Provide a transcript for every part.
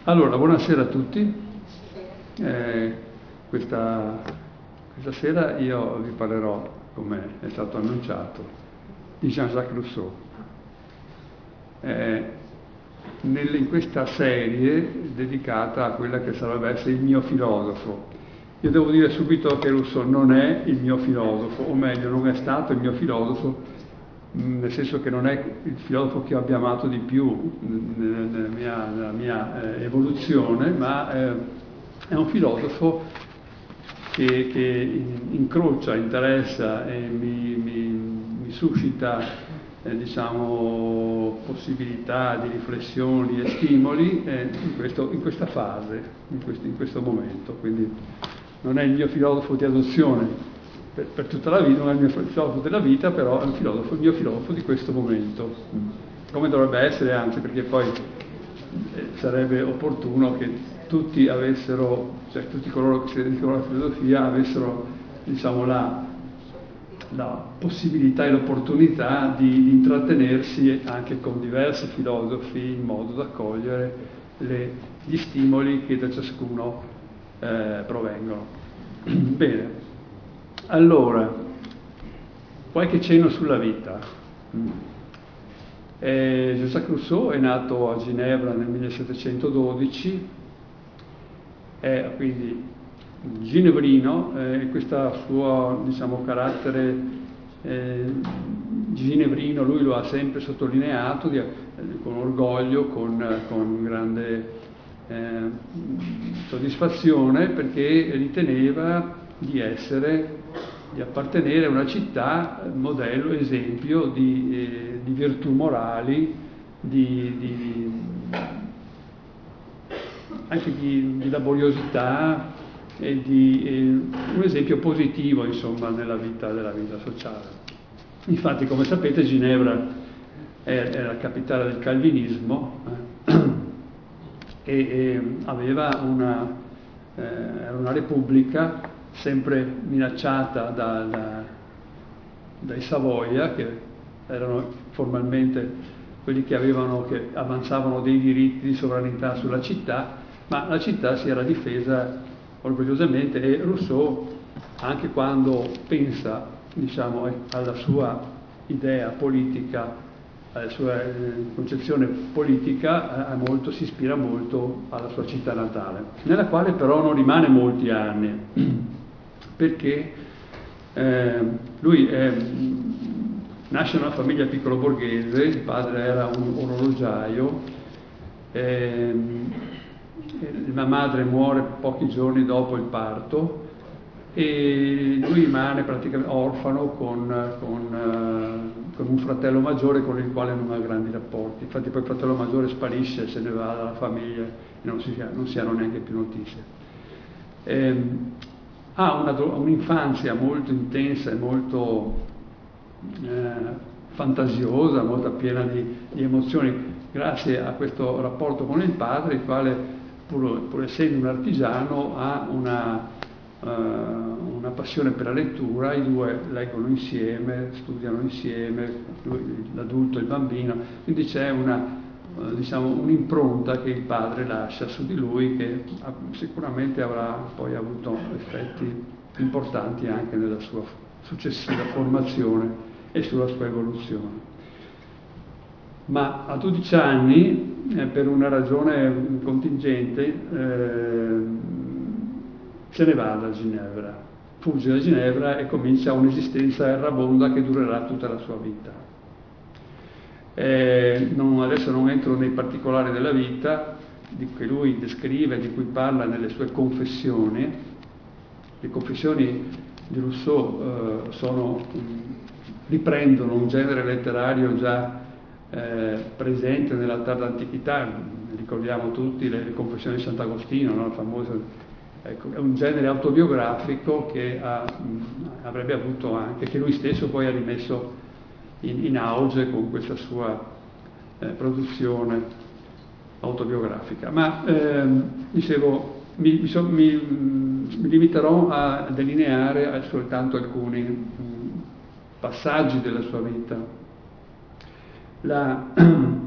Allora, buonasera a tutti. Questa sera io vi parlerò, come è stato annunciato, di Jean-Jacques Rousseau. In questa serie dedicata a quella che sarebbe essere il mio filosofo. Io devo dire subito che Rousseau non è il mio filosofo, o meglio, non è stato il mio filosofo, nel senso che non è il filosofo che ho abbia amato di più nella mia evoluzione, ma è un filosofo che incrocia, interessa e mi suscita diciamo, possibilità di riflessioni e stimoli in questa fase, in questo momento. Quindi non è il mio filosofo di adozione per tutta la vita, non è il mio filosofo della vita, però è il mio filosofo di questo momento, come dovrebbe essere, anzi, perché poi sarebbe opportuno che tutti avessero, cioè tutti coloro che si dedicano alla filosofia avessero, diciamo, la possibilità e l'opportunità di intrattenersi anche con diversi filosofi in modo da cogliere gli stimoli che da ciascuno provengono. Bene. Allora, qualche cenno sulla vita. Jean-Jacques Rousseau è nato a Ginevra nel 1712, è quindi ginevrino, questo suo, diciamo, carattere ginevrino lui lo ha sempre sottolineato con orgoglio, con grande soddisfazione, perché riteneva di appartenere a una città modello, esempio di virtù morali, anche di laboriosità e un esempio positivo, insomma, della vita sociale. Infatti, come sapete, Ginevra è la capitale del calvinismo e aveva era una repubblica sempre minacciata dai Savoia, che erano formalmente quelli che avanzavano dei diritti di sovranità sulla città, ma la città si era difesa orgogliosamente e Rousseau, anche quando pensa, diciamo, alla sua idea politica, alla sua concezione politica, si ispira molto alla sua città natale, nella quale però non rimane molti anni, perché lui nasce in una famiglia piccolo borghese, il padre era un orologiaio, la madre muore pochi giorni dopo il parto e lui rimane praticamente orfano con un fratello maggiore con il quale non ha grandi rapporti. Infatti poi il fratello maggiore sparisce, se ne va dalla famiglia e non si hanno neanche più notizie. Ha un'infanzia molto intensa e molto fantasiosa, molto piena di emozioni, grazie a questo rapporto con il padre, il quale, pur essendo un artigiano, ha una passione per la lettura. I due leggono insieme, studiano insieme, l'adulto e il bambino, quindi c'è un'impronta che il padre lascia su di lui, che sicuramente avrà poi avuto effetti importanti anche nella sua successiva formazione e sulla sua evoluzione. Ma a 12 anni, per una ragione contingente, se ne va da Ginevra, fugge da Ginevra e comincia un'esistenza errabonda che durerà tutta la sua vita. Adesso non entro nei particolari della vita che lui descrive, di cui parla nelle sue confessioni. Le confessioni di Rousseau riprendono un genere letterario già presente nella tarda antichità. Ricordiamo tutti le confessioni di Sant'Agostino, no? Ecco, è un genere autobiografico che avrebbe avuto anche, che lui stesso poi ha rimesso in auge con questa sua produzione autobiografica. Ma dicevo, mi limiterò a delineare soltanto alcuni passaggi della sua vita.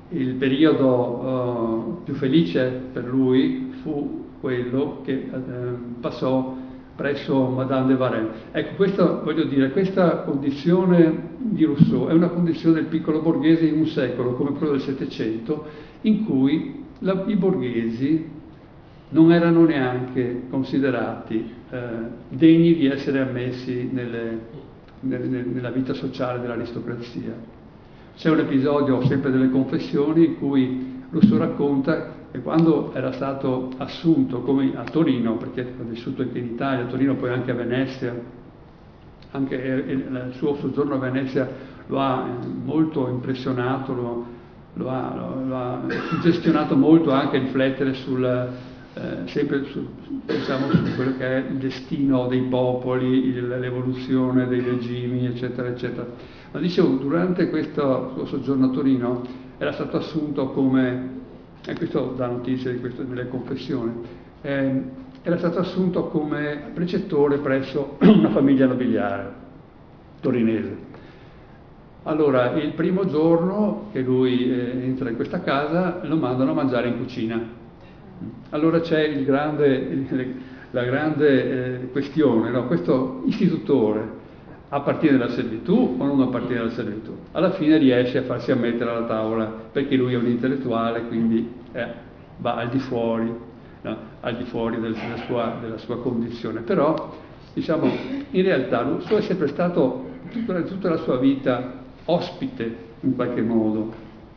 il periodo più felice per lui fu quello che passò presso Madame de Varenne. Ecco, questo, voglio dire, questa condizione di Rousseau è una condizione del piccolo borghese in un secolo come quello del Settecento, in cui i borghesi non erano neanche considerati degni di essere ammessi nella vita sociale dell'aristocrazia. C'è un episodio sempre delle Confessioni in cui Rousseau racconta che quando era stato assunto come a Torino, perché ha vissuto anche in Italia, a Torino, poi anche a Venezia, anche il suo soggiorno a Venezia lo ha molto impressionato, lo ha suggestionato molto anche a riflettere sempre diciamo, su quello che è il destino dei popoli, l'evoluzione dei regimi, eccetera, eccetera. Ma dicevo, durante questo suo soggiorno a Torino era stato assunto come, e questo dà notizia di questo nelle Confessioni, era stato assunto come precettore presso una famiglia nobiliare torinese. Allora, il primo giorno che lui entra in questa casa lo mandano a mangiare in cucina. Allora c'è la grande questione, no? Questo istitutore appartiene alla servitù o non appartiene alla servitù? Alla fine riesce a farsi ammettere alla tavola perché lui è un intellettuale, quindi va al di fuori, no? Al di fuori della sua condizione. Però, diciamo, in realtà Rousseau è sempre stato tutta la sua vita ospite, in qualche modo,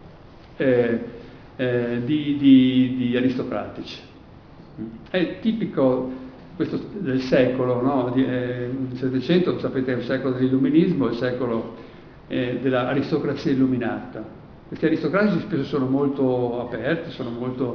di aristocratici. È tipico questo del secolo, no? Il Settecento, sapete, è il secolo dell'illuminismo, il secolo dell'aristocrazia illuminata. Questi aristocratici spesso sono molto aperti, sono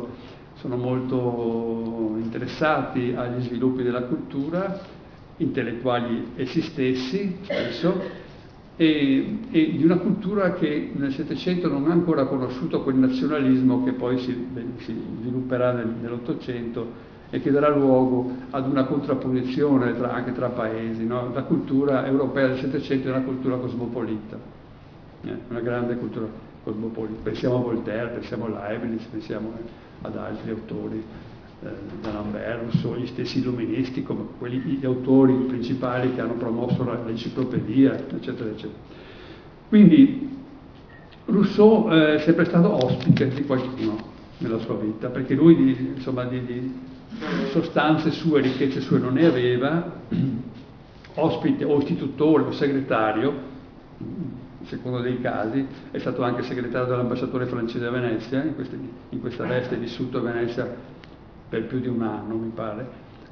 molto interessati agli sviluppi della cultura, intellettuali essi stessi spesso, e di una cultura che nel Settecento non ha ancora conosciuto quel nazionalismo che poi si svilupperà nell'Ottocento e che darà luogo ad una contrapposizione anche tra paesi, no? La cultura europea del Settecento è una cultura cosmopolita, una grande cultura cosmopolita. Pensiamo a Voltaire, pensiamo a Leibniz, pensiamo ad altri autori, D'Alembert, Rousseau, gli stessi illuministi, come gli autori principali che hanno promosso l'enciclopedia, eccetera, eccetera. Quindi Rousseau è sempre stato ospite di qualcuno nella sua vita, perché lui di sostanze sue, ricchezze sue non ne aveva, ospite o istitutore o segretario, secondo dei casi, è stato anche segretario dell'ambasciatore francese a Venezia, in questa veste è vissuto a Venezia per più di un anno, mi pare.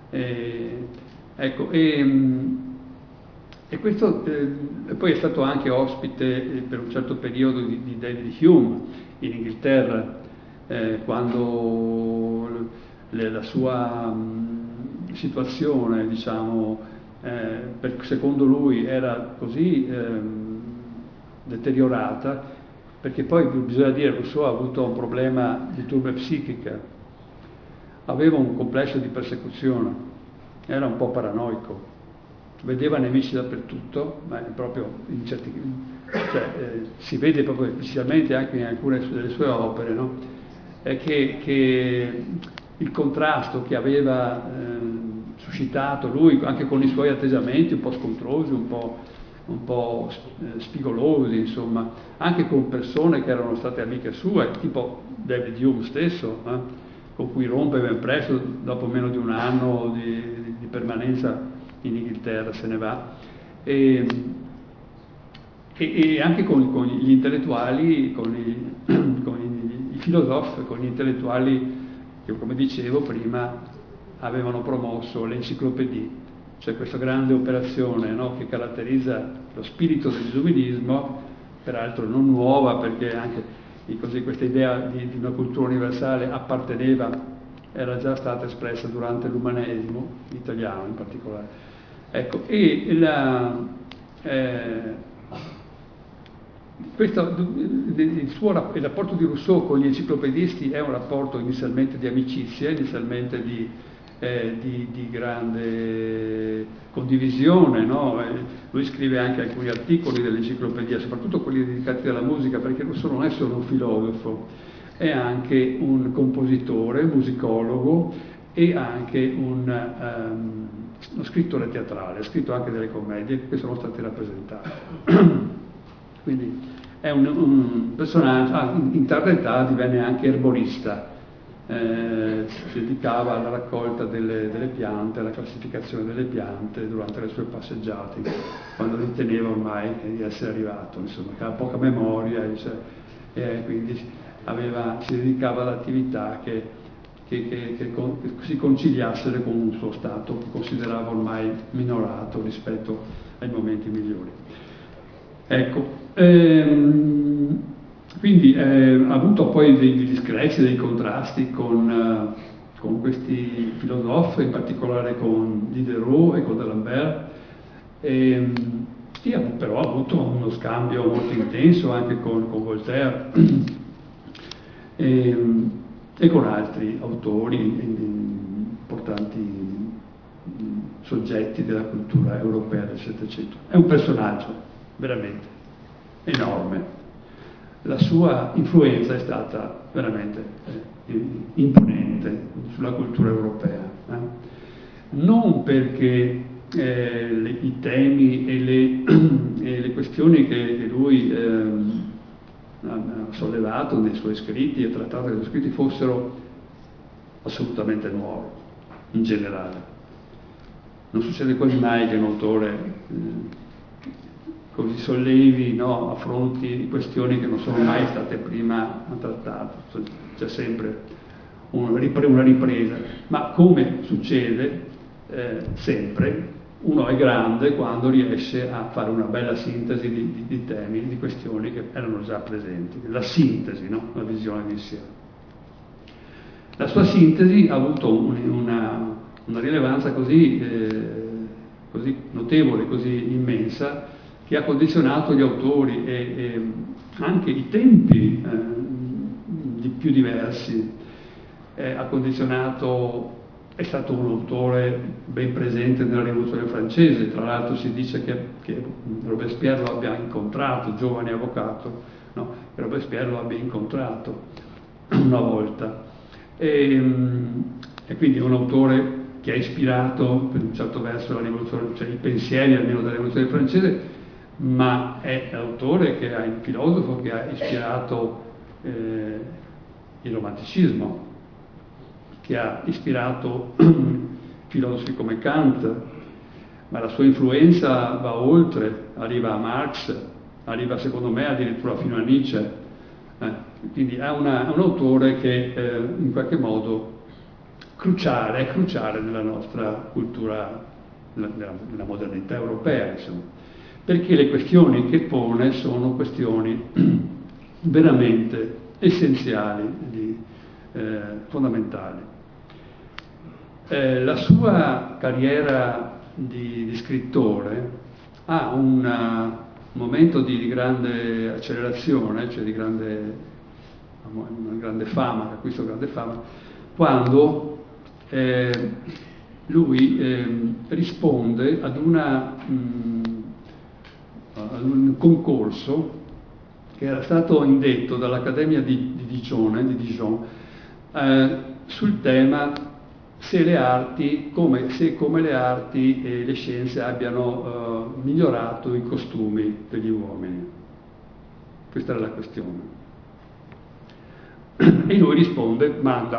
E questo, poi è stato anche ospite per un certo periodo di David Hume in Inghilterra, quando la sua situazione, diciamo, secondo lui era così deteriorata, perché poi bisogna dire che Rousseau ha avuto un problema di turbe psichica, aveva un complesso di persecuzione, era un po' paranoico, vedeva nemici dappertutto, ma proprio si vede proprio esplicitamente anche in alcune delle sue opere, no? Che il contrasto che aveva suscitato lui anche con i suoi atteggiamenti un po' scontrosi, un po' spigolosi, insomma, anche con persone che erano state amiche sue, tipo David Hume stesso, con cui rompe ben presto, dopo meno di un anno di permanenza in Inghilterra, se ne va, e anche con gli intellettuali, con i filosofi, con gli intellettuali che, come dicevo prima, avevano promosso l'enciclopedia, cioè questa grande operazione, no, che caratterizza lo spirito dell'illuminismo, peraltro non nuova, perché anche questa idea di una cultura universale era già stata espressa durante l'umanesimo italiano in particolare. Ecco, il rapporto di Rousseau con gli enciclopedisti è un rapporto inizialmente di amicizia, inizialmente di grande condivisione, no? Lui scrive anche alcuni articoli dell'enciclopedia, soprattutto quelli dedicati alla musica, perché non è solo un filosofo, è anche un compositore, musicologo e anche uno scrittore teatrale, ha scritto anche delle commedie che sono state rappresentate. Quindi è un personaggio, in tarda età divenne anche erborista, si dedicava alla raccolta delle piante, alla classificazione delle piante durante le sue passeggiate, quando riteneva ormai di essere arrivato, insomma, che aveva poca memoria, quindi si dedicava all'attività che si conciliasse con un suo stato che considerava ormai minorato rispetto ai momenti migliori. Ecco, quindi ha avuto poi dei discrezi, dei contrasti con questi filosofi, in particolare con Diderot e con D'Alembert, però ha avuto uno scambio molto intenso anche con Voltaire e con altri autori, importanti soggetti della cultura europea del Settecento. È un personaggio veramente enorme. La sua influenza è stata veramente imponente sulla cultura europea. Non perché i temi e le questioni che lui ha sollevato nei suoi scritti e trattato nei suoi scritti fossero assolutamente nuovi, in generale. Non succede quasi mai che un autore così sollevi, no, affronti questioni che non sono mai state prima trattate. C'è sempre una ripresa. Ma come succede sempre, uno è grande quando riesce a fare una bella sintesi di temi, di questioni che erano già presenti. La sintesi, no? La visione d'insieme. La sua sintesi ha avuto una rilevanza così notevole, così immensa, che ha condizionato gli autori e anche i tempi più diversi. È stato un autore ben presente nella Rivoluzione francese, tra l'altro si dice che Robespierre lo abbia incontrato, giovane avvocato, no? Che Robespierre lo abbia incontrato una volta. E quindi è un autore che ha ispirato per un certo verso la rivoluzione, cioè i pensieri almeno della Rivoluzione francese, ma è l'autore il filosofo che ha ispirato il romanticismo, che ha ispirato filosofi come Kant, ma la sua influenza va oltre, arriva a Marx, arriva secondo me addirittura fino a Nietzsche. Quindi è un autore che in qualche modo è cruciale nella nostra cultura, nella modernità europea, insomma, perché le questioni che pone sono questioni veramente essenziali, fondamentali. La sua carriera di scrittore ha un momento di grande accelerazione, cioè una grande fama, che acquista grande fama, quando lui risponde ad un concorso che era stato indetto dall'Accademia di Dijon sul tema come le arti e le scienze abbiano migliorato i costumi degli uomini. Questa era la questione. E lui risponde, manda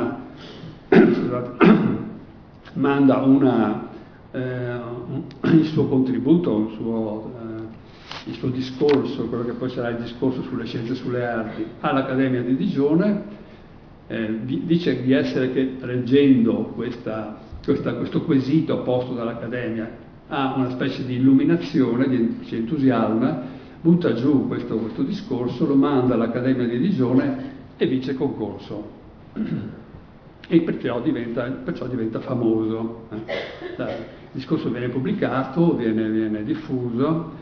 il suo contributo, il suo discorso, quello che poi sarà il discorso sulle scienze e sulle arti, all'Accademia di Digione. Dice di essere che leggendo questo quesito posto dall'Accademia ha una specie di illuminazione, si entusiasma, butta giù questo discorso, lo manda all'Accademia di Digione e vince il concorso. E perciò diventa famoso. Il discorso viene pubblicato, viene diffuso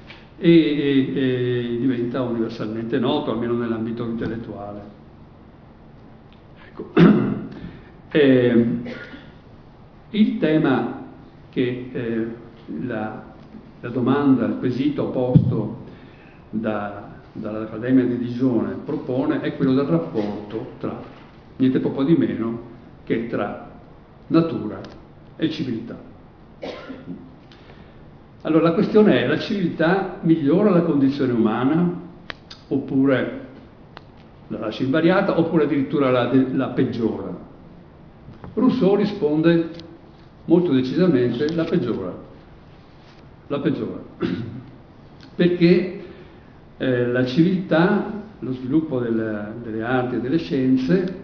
e diventa universalmente noto, almeno nell'ambito intellettuale. Ecco. Il tema che la domanda, il quesito posto dall'Accademia di Digione propone è quello del rapporto tra, niente poco di meno, che tra natura e civiltà. Allora la questione è: la civiltà migliora la condizione umana, oppure la lascia invariata, oppure addirittura la peggiora? Rousseau risponde molto decisamente: la peggiora. La peggiora. Perché la civiltà, lo sviluppo delle arti e delle scienze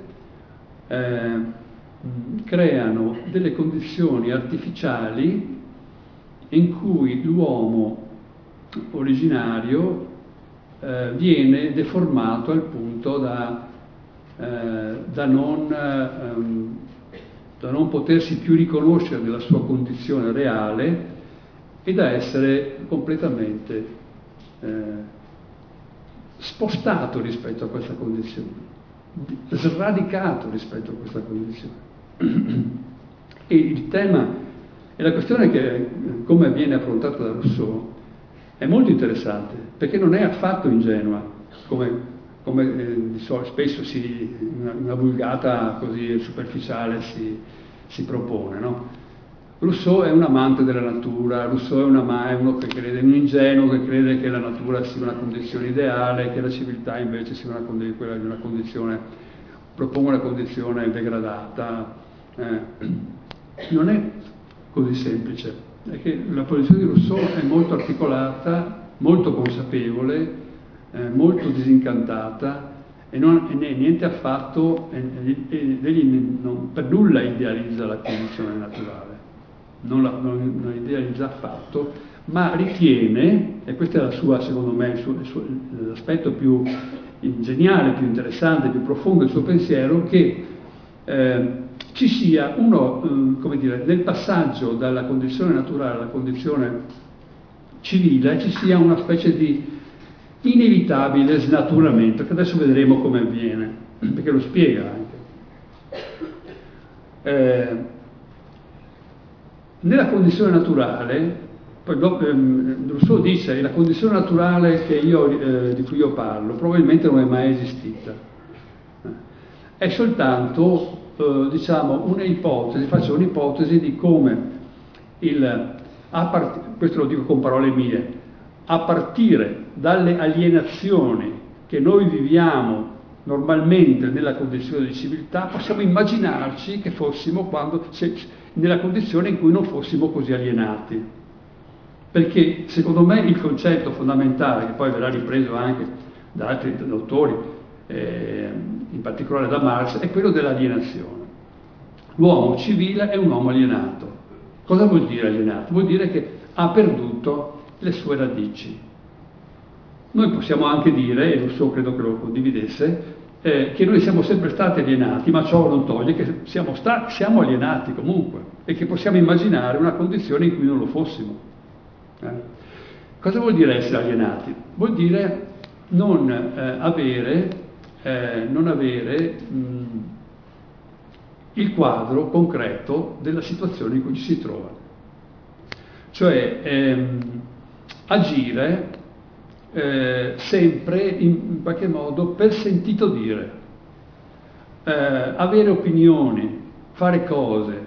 creano delle condizioni artificiali in cui l'uomo originario viene deformato al punto da non potersi più riconoscere nella sua condizione reale e da essere completamente spostato rispetto a questa condizione, sradicato rispetto a questa condizione. E il tema e la questione che, come viene affrontata da Rousseau, è molto interessante, perché non è affatto ingenua, come spesso una vulgata così superficiale si propone, no? Rousseau è un amante della natura, Rousseau è uno che crede, un ingenuo che crede che la natura sia una condizione ideale, che la civiltà invece sia quella di una condizione, proponga una condizione degradata. Non è così semplice, è che la posizione di Rousseau è molto articolata, molto consapevole, molto disincantata e non è niente affatto, egli per nulla idealizza la condizione naturale. Non idealizza affatto, ma ritiene, e questo è la sua, secondo me, l'aspetto più geniale, più interessante, più profondo del suo pensiero, che ci sia nel passaggio dalla condizione naturale alla condizione civile, ci sia una specie di inevitabile snaturamento, che adesso vedremo come avviene, perché lo spiega anche. Nella condizione naturale, poi Rousseau dice, la condizione naturale di cui io parlo probabilmente non è mai esistita. È soltanto, un'ipotesi, faccio un'ipotesi di come questo lo dico con parole mie, a partire dalle alienazioni che noi viviamo normalmente nella condizione di civiltà, possiamo immaginarci che fossimo nella condizione in cui non fossimo così alienati. Perché secondo me il concetto fondamentale, che poi verrà ripreso anche da altri autori, in particolare da Marx, è quello dell'alienazione. L'uomo civile è un uomo alienato. Cosa vuol dire alienato? Vuol dire che ha perduto le sue radici. Noi possiamo anche dire, e Rousseau credo che lo condividesse, che noi siamo sempre stati alienati, ma ciò non toglie che siamo alienati comunque e che possiamo immaginare una condizione in cui non lo fossimo. Cosa vuol dire essere alienati? Vuol dire non avere il quadro concreto della situazione in cui ci si trova. Cioè agire sempre in qualche modo per sentito dire, avere opinioni, fare cose,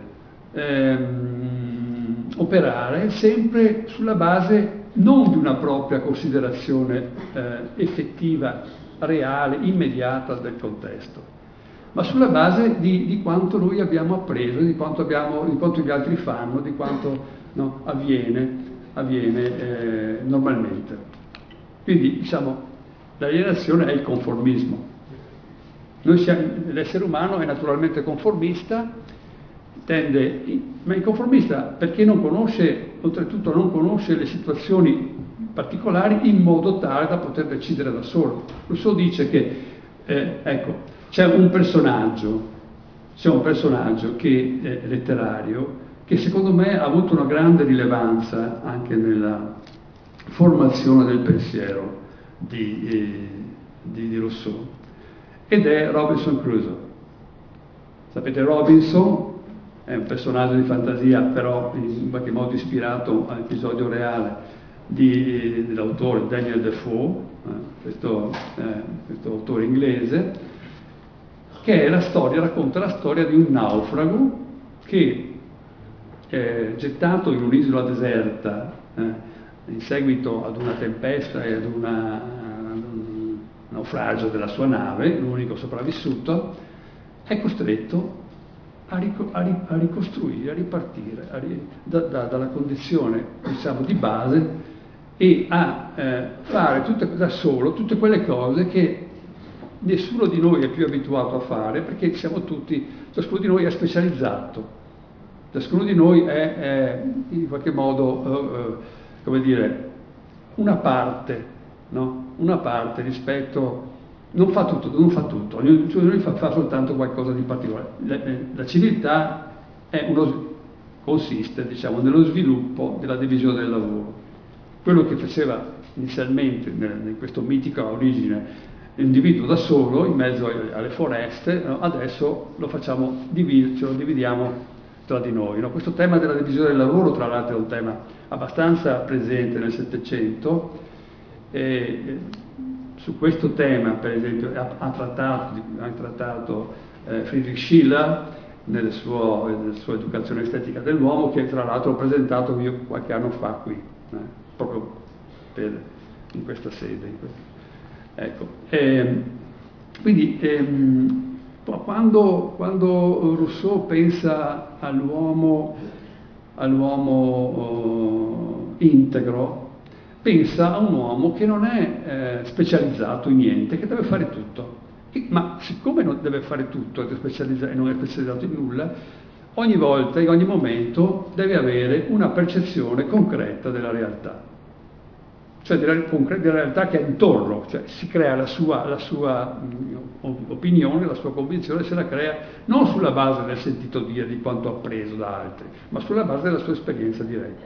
operare sempre sulla base non di una propria considerazione effettiva, reale, immediata del contesto, ma sulla base di quanto noi abbiamo appreso, di quanto gli altri fanno, di quanto avviene normalmente. Quindi l'alienazione è il conformismo. L'essere umano è naturalmente conformista, ma è conformista perché oltretutto non conosce le situazioni particolari in modo tale da poter decidere da solo. Rousseau dice che c'è un personaggio che è letterario, che secondo me ha avuto una grande rilevanza anche nella formazione del pensiero di Rousseau, ed è Robinson Crusoe. Sapete, Robinson è un personaggio di fantasia, però in qualche modo ispirato all'episodio reale dell'autore Daniel Defoe, questo autore inglese, che è racconta la storia di un naufrago che gettato in un'isola deserta in seguito ad una tempesta e ad un naufragio della sua nave, l'unico sopravvissuto, è costretto a ricostruire, a ripartire dalla condizione, diciamo, di base, e a fare da solo tutte quelle cose che nessuno di noi è più abituato a fare, perché ciascuno di noi è specializzato, ciascuno di noi è in qualche modo, come dire, una parte, no? Una parte rispetto, non fa tutto, ognuno di noi fa soltanto qualcosa di particolare. La civiltà consiste, diciamo, nello sviluppo della divisione del lavoro. Quello che faceva inizialmente, in questo mitico origine, l'individuo da solo in mezzo alle foreste, no? Adesso ce lo dividiamo tra di noi. No? Questo tema della divisione del lavoro, tra l'altro, è un tema abbastanza presente nel Settecento. Su questo tema, per esempio, ha trattato Friedrich Schiller nella sua educazione estetica dell'uomo, che tra l'altro ho presentato io qualche anno fa qui, proprio in questa sede. Ecco. Quindi quando Rousseau pensa all'uomo integro, pensa a un uomo che non è specializzato in niente, che deve fare tutto. Ma siccome non deve fare tutto e non è specializzato in nulla, ogni volta, in ogni momento, deve avere una percezione concreta della realtà. Cioè della realtà che è intorno, cioè si crea la sua opinione, la sua convinzione, se la crea non sulla base del sentito dire di quanto appreso da altri, ma sulla base della sua esperienza diretta.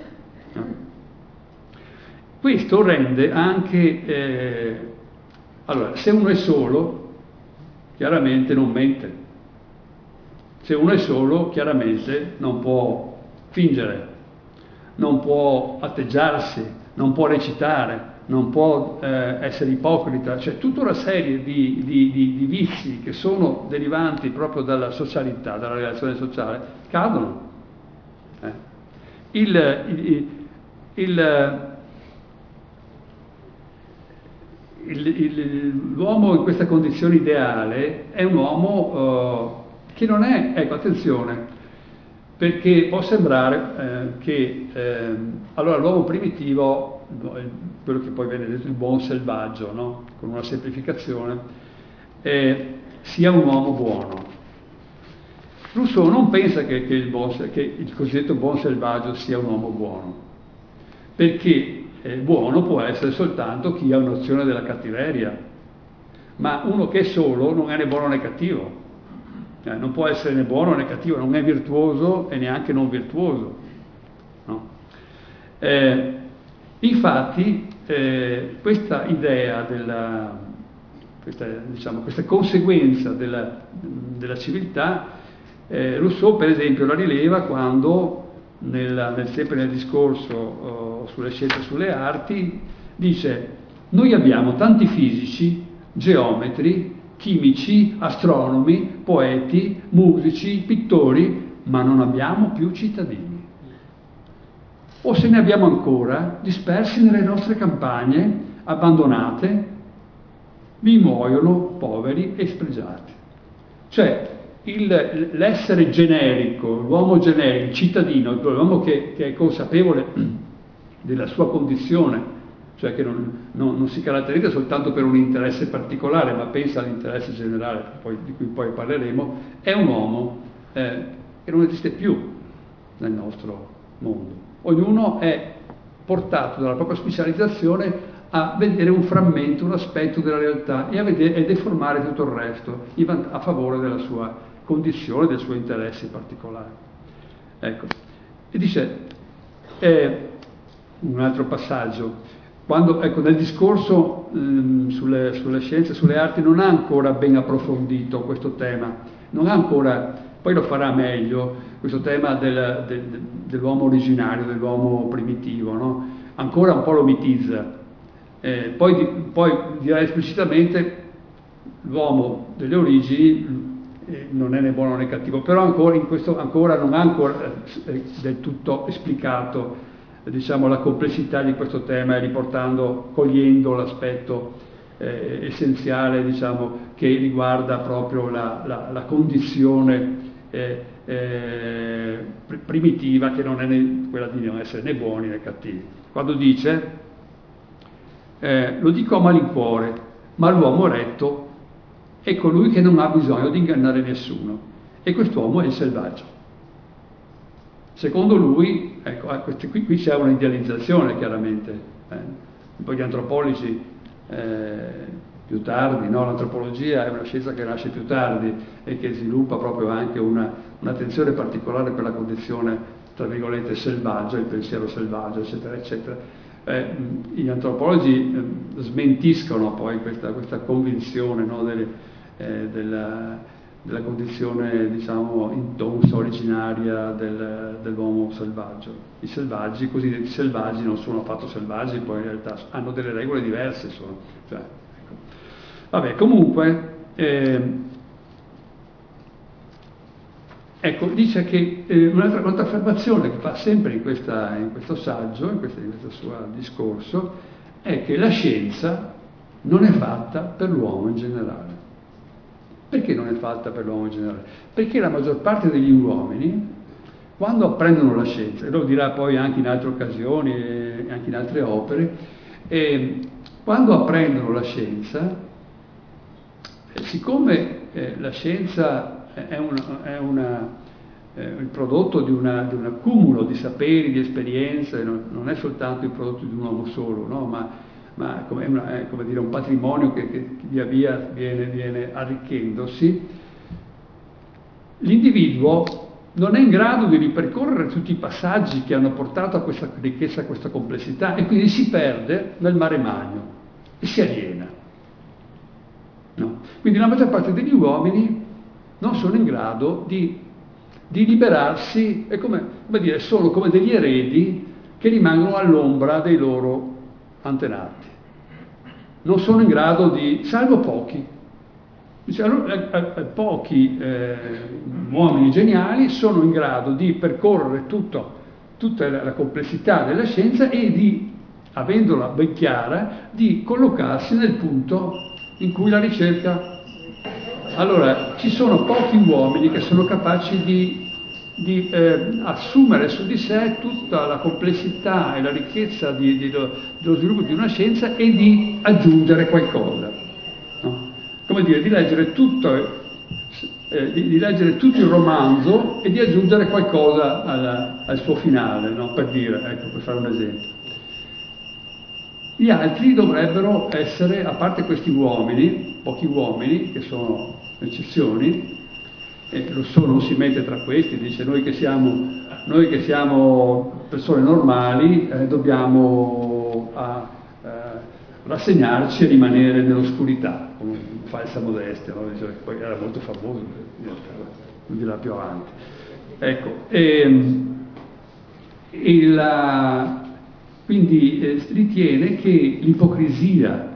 Questo rende anche, allora, se uno è solo, chiaramente non mente. Se uno è solo, chiaramente non può fingere, non può atteggiarsi, non può recitare, non può essere ipocrita, cioè tutta una serie di vizi che sono derivanti proprio dalla socialità, dalla relazione sociale, cadono. L'uomo in questa condizione ideale è un uomo che non è, ecco, attenzione, perché può sembrare che allora l'uomo primitivo, quello che poi viene detto il buon selvaggio, no? Con una semplificazione, sia un uomo buono. Rousseau non pensa che il cosiddetto buon selvaggio sia un uomo buono, perché buono può essere soltanto chi ha un'azione della cattiveria, ma uno che è solo non è né buono né cattivo. Non può essere né buono né cattivo, non è virtuoso e neanche non virtuoso. No? Infatti, questa idea questa conseguenza della civiltà, Rousseau, per esempio, la rileva quando, sempre nel discorso sulle scienze e sulle arti, dice: noi abbiamo tanti fisici, geometri, chimici, astronomi, poeti, musici, pittori, ma non abbiamo più cittadini. O se ne abbiamo ancora, dispersi nelle nostre campagne, abbandonate, vi muoiono poveri e spregiati. Cioè, l'essere generico, l'uomo generico, il cittadino, l'uomo che è consapevole della sua condizione, cioè che non si caratterizza soltanto per un interesse particolare, ma pensa all'interesse generale, di cui poi parleremo, è un uomo che non esiste più nel nostro mondo. Ognuno è portato dalla propria specializzazione a vedere un frammento, un aspetto della realtà e deformare tutto il resto a favore della sua condizione, dei suoi interessi particolari. Ecco. E dice un altro passaggio. Nel discorso sulle scienze, sulle arti, non ha ancora ben approfondito questo tema, non ha ancora poi lo farà meglio, questo tema dell'uomo originario, dell'uomo primitivo, no? Ancora un po' lo mitizza. Poi dirà esplicitamente l'uomo delle origini non è né buono né cattivo, però ancora non ha del tutto esplicato, diciamo, la complessità di questo tema, cogliendo l'aspetto essenziale, diciamo, che riguarda proprio la condizione primitiva, che non è quella di non essere né buoni né cattivi. Quando dice, lo dico a malincuore, ma l'uomo retto è colui che non ha bisogno di ingannare nessuno, e quest'uomo è il selvaggio. Secondo lui, ecco, qui c'è una idealizzazione chiaramente. Poi gli antropologi più tardi, no? L'antropologia è una scienza che nasce più tardi e che sviluppa proprio anche un'attenzione particolare per la condizione, tra virgolette, selvaggia, il pensiero selvaggio, eccetera, eccetera. Gli antropologi smentiscono poi questa convinzione, no? Della condizione, diciamo, intonsa, originaria dell'uomo selvaggio. I cosiddetti selvaggi, non sono affatto selvaggi, poi in realtà hanno delle regole diverse. Ecco. Vabbè, comunque, ecco, dice che un'altra affermazione che fa sempre in questo saggio, in questo suo discorso, è che la scienza non è fatta per l'uomo in generale. Perché non è fatta per l'uomo in generale? Perché la maggior parte degli uomini, quando apprendono la scienza, e lo dirà poi anche in altre occasioni e anche in altre opere, quando apprendono la scienza, siccome la scienza è il prodotto di un accumulo di saperi, di esperienze, non è soltanto il prodotto di un uomo solo, no? ma è come dire un patrimonio che via via viene arricchendosi, l'individuo non è in grado di ripercorrere tutti i passaggi che hanno portato a questa ricchezza, a questa complessità, e quindi si perde nel mare magno e si aliena. No? Quindi la maggior parte degli uomini non sono in grado di liberarsi, è come dire, sono come degli eredi che rimangono all'ombra dei loro antenati. Non sono in grado salvo pochi. Pochi uomini geniali sono in grado di percorrere tutta la complessità della scienza e avendola ben chiara, di collocarsi nel punto in cui la ricerca... Allora, ci sono pochi uomini che sono capaci di assumere su di sé tutta la complessità e la ricchezza dello sviluppo di una scienza e di aggiungere qualcosa. No? Come dire, di leggere tutto il romanzo e di aggiungere qualcosa al suo finale, no? Per fare un esempio. Gli altri dovrebbero essere, a parte questi uomini, pochi uomini, che sono eccezioni, non si mette tra questi, dice noi che siamo persone normali dobbiamo rassegnarci e rimanere nell'oscurità, con falsa modestia, no? Dice, poi era molto famoso, non dirà più avanti. Ecco, quindi ritiene che l'ipocrisia,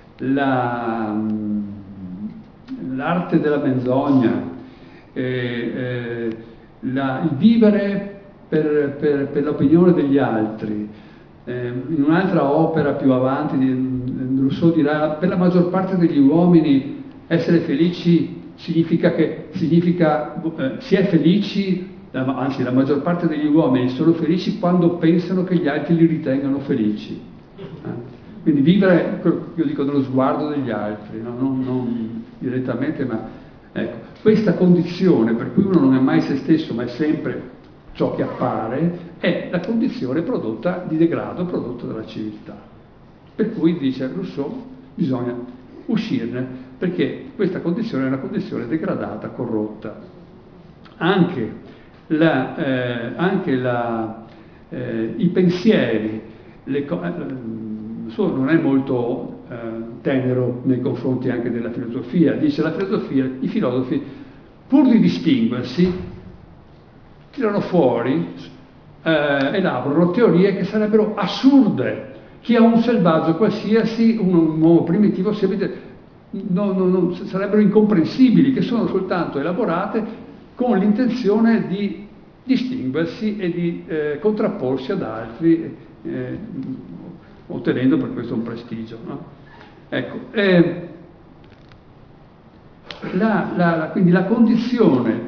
l'arte della menzogna, il vivere per l'opinione degli altri. In un'altra opera più avanti Rousseau dirà: per la maggior parte degli uomini essere felici significa si è felici, anzi la maggior parte degli uomini sono felici quando pensano che gli altri li ritengano felici. Quindi vivere, io dico, nello sguardo degli altri, no? non direttamente, ma ecco, questa condizione per cui uno non è mai se stesso ma è sempre ciò che appare, è la condizione prodotta di degrado, prodotta dalla civiltà. Per cui, dice Rousseau, bisogna uscirne, perché questa condizione è una condizione degradata, corrotta. Anche i pensieri, Rousseau non è molto tenero nei confronti anche della filosofia. Dice: la filosofia, i filosofi pur di distinguersi, tirano fuori, elaborano teorie che sarebbero assurde, che a un selvaggio qualsiasi, un uomo primitivo, sarebbero incomprensibili, che sono soltanto elaborate con l'intenzione di distinguersi e di contrapporsi ad altri, ottenendo per questo un prestigio. No? Ecco, quindi la condizione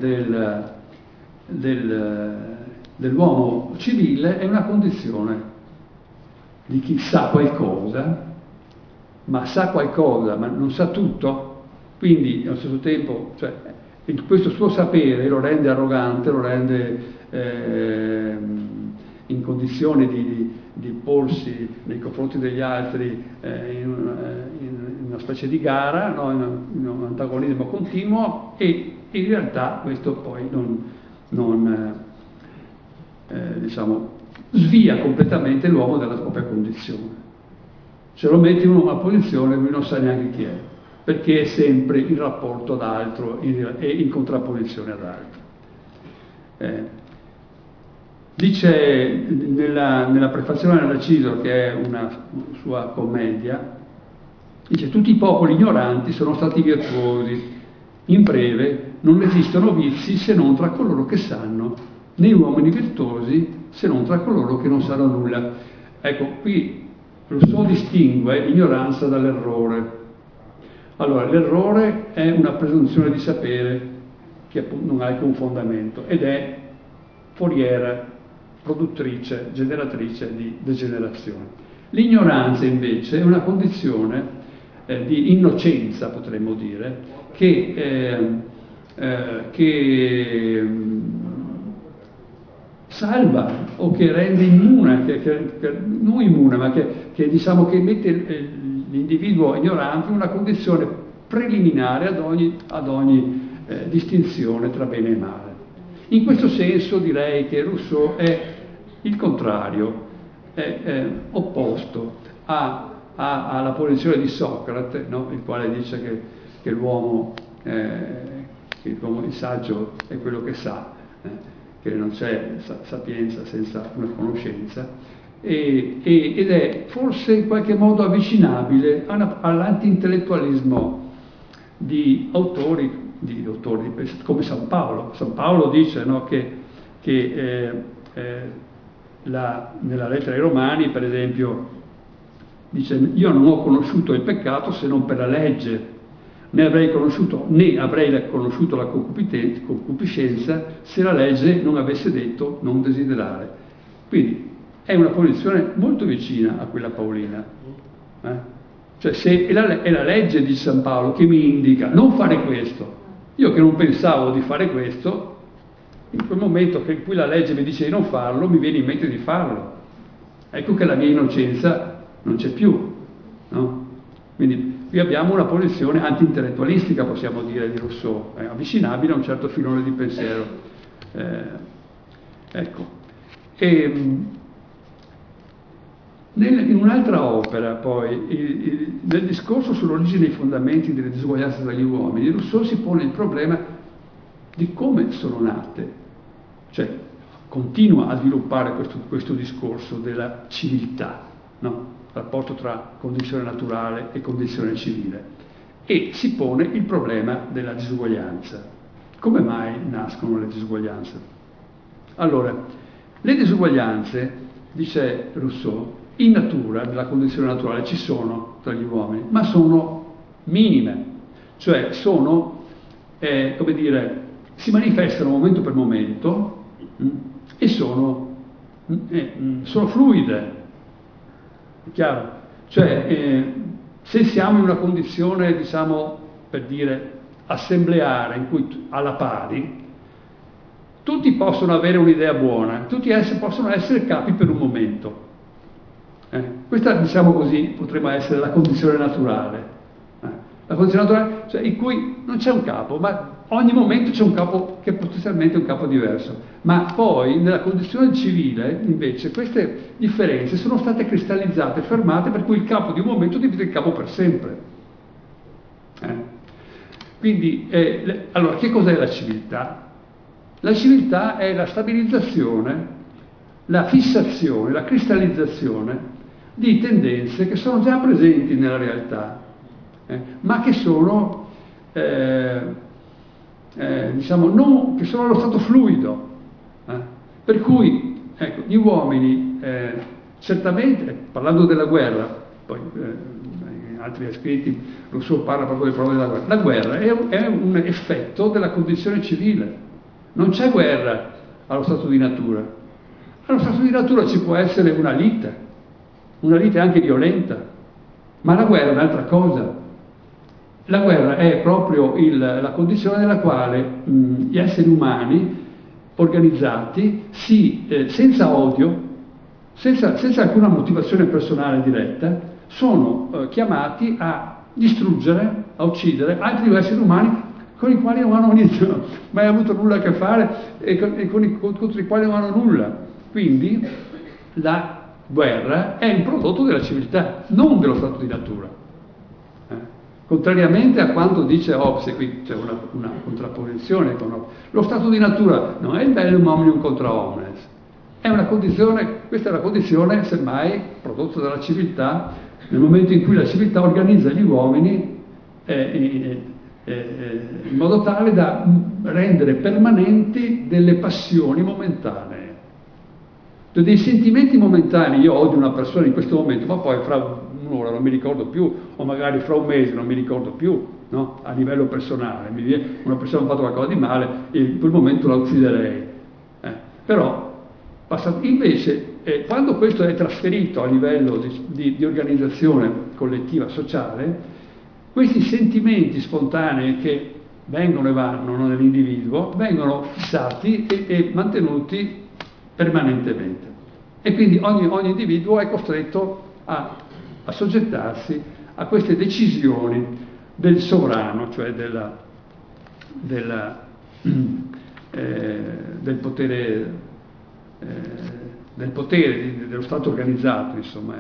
dell'uomo civile è una condizione di chi sa qualcosa, ma non sa tutto, quindi allo stesso tempo, cioè, questo suo sapere lo rende arrogante, lo rende in condizione di porsi nei confronti degli altri in una specie di gara, no? in un antagonismo continuo, e in realtà questo poi diciamo, svia completamente l'uomo dalla propria condizione. Se lo metti in una posizione lui non sa neanche chi è, perché è sempre in rapporto ad altro e in contrapposizione ad altro. Dice nella prefazione a Narciso, che è una sua commedia, dice: tutti i popoli ignoranti sono stati virtuosi, in breve non esistono vizi se non tra coloro che sanno, né uomini virtuosi se non tra coloro che non sanno nulla. Ecco, qui Rousseau distingue l'ignoranza dall'errore. Allora, l'errore è una presunzione di sapere che appunto non ha alcun fondamento ed è foriera, produttrice, generatrice di degenerazione. L'ignoranza invece è una condizione di innocenza, potremmo dire, che salva o che rende immune, non immune, ma che diciamo che mette l'individuo ignorante in una condizione preliminare ad ogni distinzione tra bene e male. In questo senso direi che Rousseau è il contrario, è opposto alla posizione di Socrate, no? Il quale dice che l'uomo, il saggio è quello che sa, che non c'è sapienza senza una conoscenza, ed è forse in qualche modo avvicinabile all'anti-intellettualismo di autori come San Paolo. San Paolo dice, no, nella lettera ai Romani, per esempio, dice: io non ho conosciuto il peccato se non per la legge, né avrei conosciuto la concupiscenza se la legge non avesse detto non desiderare. Quindi è una posizione molto vicina a quella paolina. Cioè, se è la legge di San Paolo che mi indica non fare questo, io che non pensavo di fare questo, in quel momento in cui la legge mi dice di non farlo, mi viene in mente di farlo. Ecco che la mia innocenza non c'è più, no? Quindi qui abbiamo una posizione anti-intellettualistica, possiamo dire, di Rousseau, avvicinabile a un certo filone di pensiero. Ecco. In un'altra opera, poi, nel discorso sull'origine e i fondamenti delle disuguaglianze tra gli uomini, Rousseau si pone il problema di come sono nate, cioè continua a sviluppare questo discorso della civiltà, no? Rapporto tra condizione naturale e condizione civile, e si pone il problema della disuguaglianza. Come mai nascono le disuguaglianze? Allora, le disuguaglianze, dice Rousseau, in natura, nella condizione naturale, ci sono tra gli uomini, ma sono minime, cioè sono, come dire, si manifestano momento per momento e sono fluide. È chiaro? Cioè, se siamo in una condizione, diciamo, per dire, assembleare, in cui alla pari, tutti possono avere un'idea buona, tutti possono essere capi per un momento. Questa, diciamo così, potrebbe essere la condizione naturale. La condizione naturale, cioè, in cui non c'è un capo, ma ogni momento c'è un capo che è potenzialmente un capo diverso. Ma poi, nella condizione civile, invece, queste differenze sono state cristallizzate, fermate, per cui il capo di un momento diventa il capo per sempre. Quindi, allora, che cos'è la civiltà? La civiltà è la stabilizzazione, la fissazione, la cristallizzazione di tendenze che sono già presenti nella realtà, ma che sono, diciamo, che sono allo stato fluido. Per cui, ecco, gli uomini, certamente, parlando della guerra, poi altri scritti, Rousseau parla proprio del problema della guerra. La guerra è un effetto della condizione civile. Non c'è guerra allo stato di natura. Allo stato di natura ci può essere una lite anche violenta, ma la guerra è un'altra cosa. La guerra è proprio la condizione nella quale gli esseri umani organizzati senza odio, senza alcuna motivazione personale diretta, sono chiamati a distruggere, a uccidere altri esseri umani con i quali non hanno mai avuto nulla a che fare e contro i quali non hanno nulla. Quindi la guerra è il prodotto della civiltà, non dello stato di natura. Contrariamente a quanto dice Hobbes, e qui c'è una contrapposizione con Hobbes, lo stato di natura non è il bellum omnium contra omnes, è una condizione, questa è la condizione semmai prodotta dalla civiltà, nel momento in cui la civiltà organizza gli uomini in modo tale da rendere permanenti delle passioni momentanee, dei sentimenti momentanei. Io odio una persona in questo momento, ma poi fra un'ora non mi ricordo più, o magari fra un mese non mi ricordo più, no? A livello personale, una persona ha fatto qualcosa di male e in quel momento la ucciderei. Però, invece, quando questo è trasferito a livello di organizzazione collettiva, sociale, questi sentimenti spontanei che vengono e vanno nell'individuo vengono fissati e mantenuti permanentemente. E quindi ogni individuo è costretto a soggettarsi a queste decisioni del sovrano, cioè del potere, dello Stato organizzato, insomma,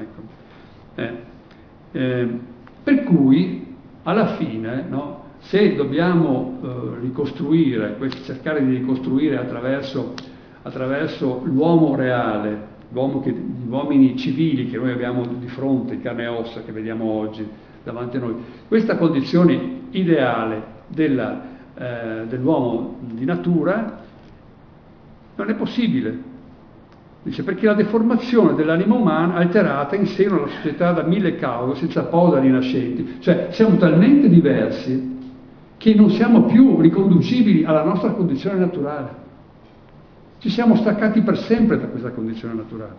ecco. Per cui alla fine, no, se dobbiamo ricostruire, cercare di ricostruire attraverso l'uomo reale, gli uomini civili che noi abbiamo di fronte, in carne e ossa, che vediamo oggi davanti a noi, questa condizione ideale dell'uomo di natura non è possibile. Dice, perché la deformazione dell'anima umana alterata in seno alla società da 1000 cause, senza posa rinascenti. Cioè, siamo talmente diversi che non siamo più riconducibili alla nostra condizione naturale. Ci siamo staccati per sempre da questa condizione naturale.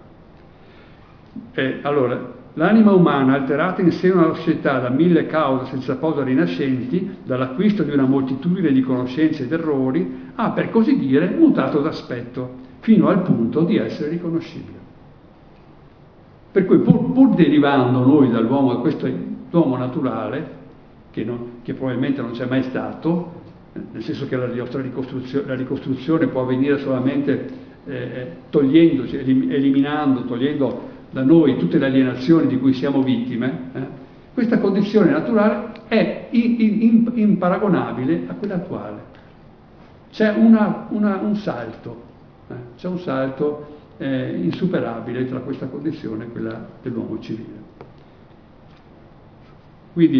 Allora, l'anima umana alterata in seno alla società da 1000 cause senza posa rinascenti, dall'acquisto di una moltitudine di conoscenze ed errori, ha, per così dire, mutato d'aspetto, fino al punto di essere riconoscibile. Per cui pur derivando noi dall'uomo, da questo uomo naturale, che probabilmente non c'è mai stato, nel senso che la nostra ricostruzione può avvenire solamente togliendoci, eliminando, togliendo da noi tutte le alienazioni di cui siamo vittime, questa condizione naturale è imparagonabile a quella attuale. C'è un salto. C'è un salto insuperabile tra questa condizione e quella dell'uomo civile. Quindi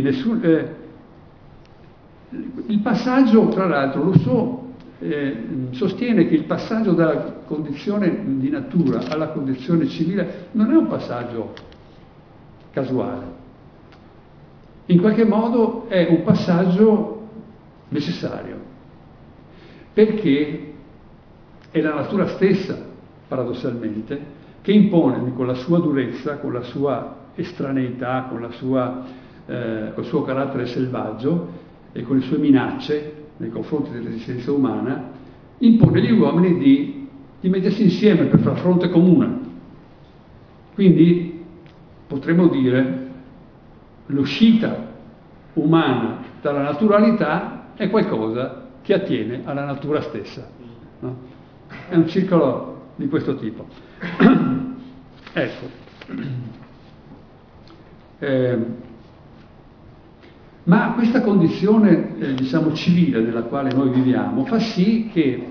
il passaggio, tra l'altro, Rousseau sostiene che il passaggio dalla condizione di natura alla condizione civile non è un passaggio casuale. In qualche modo è un passaggio necessario, perché è la natura stessa, paradossalmente, che impone con la sua durezza, con la sua estraneità, col suo carattere selvaggio e con le sue minacce nei confronti dell'esistenza umana, impone agli uomini di mettersi insieme per far fronte comune. Quindi potremmo dire l'uscita umana dalla naturalità è qualcosa che attiene alla natura stessa, no? È un circolo di questo tipo. Ecco. Ma questa condizione, diciamo, civile nella quale noi viviamo fa sì che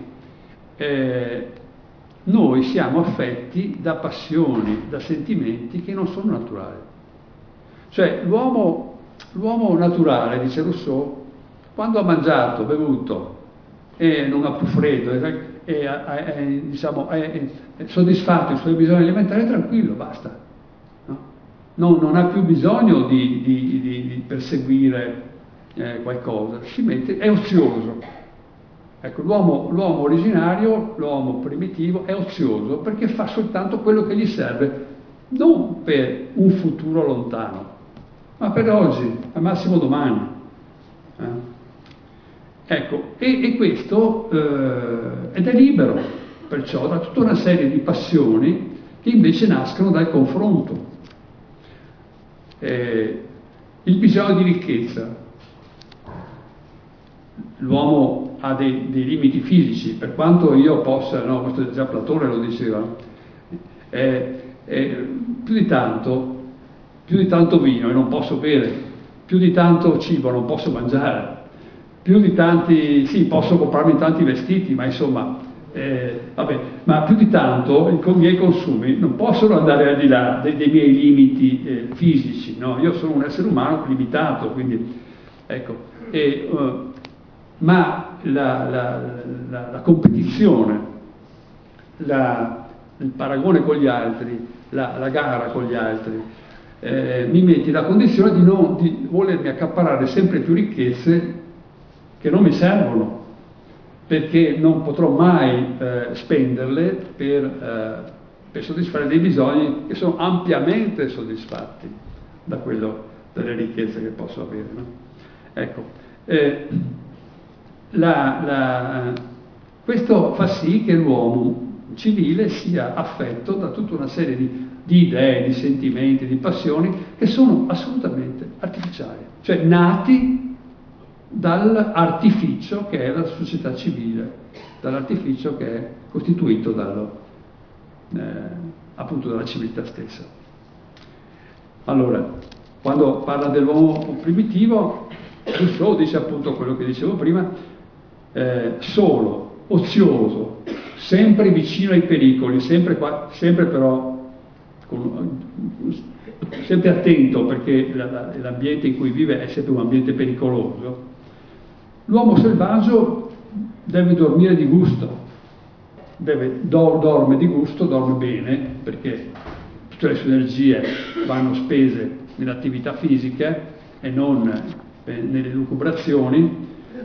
noi siamo affetti da passioni, da sentimenti che non sono naturali. Cioè l'uomo naturale, dice Rousseau, quando ha mangiato, bevuto e non ha più freddo, diciamo, è soddisfatto i suoi bisogni alimentari, è tranquillo, basta. No? Non ha più bisogno di perseguire qualcosa, si mette, è ozioso. Ecco, l'uomo originario, l'uomo primitivo è ozioso perché fa soltanto quello che gli serve, non per un futuro lontano, ma per oggi, al massimo domani. Ecco, e questo ed è libero, perciò, da tutta una serie di passioni che invece nascono dal confronto. Il bisogno di ricchezza. L'uomo ha dei limiti fisici, per quanto io possa, no, questo già Platone lo diceva, più di tanto vino e non posso bere, più di tanto cibo non posso mangiare, più di tanti, sì, posso comprarmi tanti vestiti, ma insomma, ma più di tanto i miei consumi non possono andare al di là dei miei limiti fisici, no? Io sono un essere umano limitato, quindi, ecco, ma la competizione, il paragone con gli altri, la gara con gli altri, mi mette nella condizione di volermi accaparrare sempre più ricchezze che non mi servono, perché non potrò mai spenderle per soddisfare dei bisogni che sono ampiamente soddisfatti dalle ricchezze che posso avere. No? Ecco, questo fa sì che l'uomo civile sia affetto da tutta una serie di idee, di sentimenti, di passioni che sono assolutamente artificiali, cioè nati dall'artificio che è la società civile, dall'artificio che è costituito appunto dalla civiltà stessa. Allora, quando parla dell'uomo primitivo, Rousseau dice appunto quello che dicevo prima, solo, ozioso, sempre vicino ai pericoli, sempre però sempre attento, perché l'ambiente in cui vive è sempre un ambiente pericoloso. L'uomo selvaggio deve dormire di gusto, dorme di gusto, dorme bene, perché tutte le sue energie vanno spese nell'attività fisica e non nelle lucubrazioni.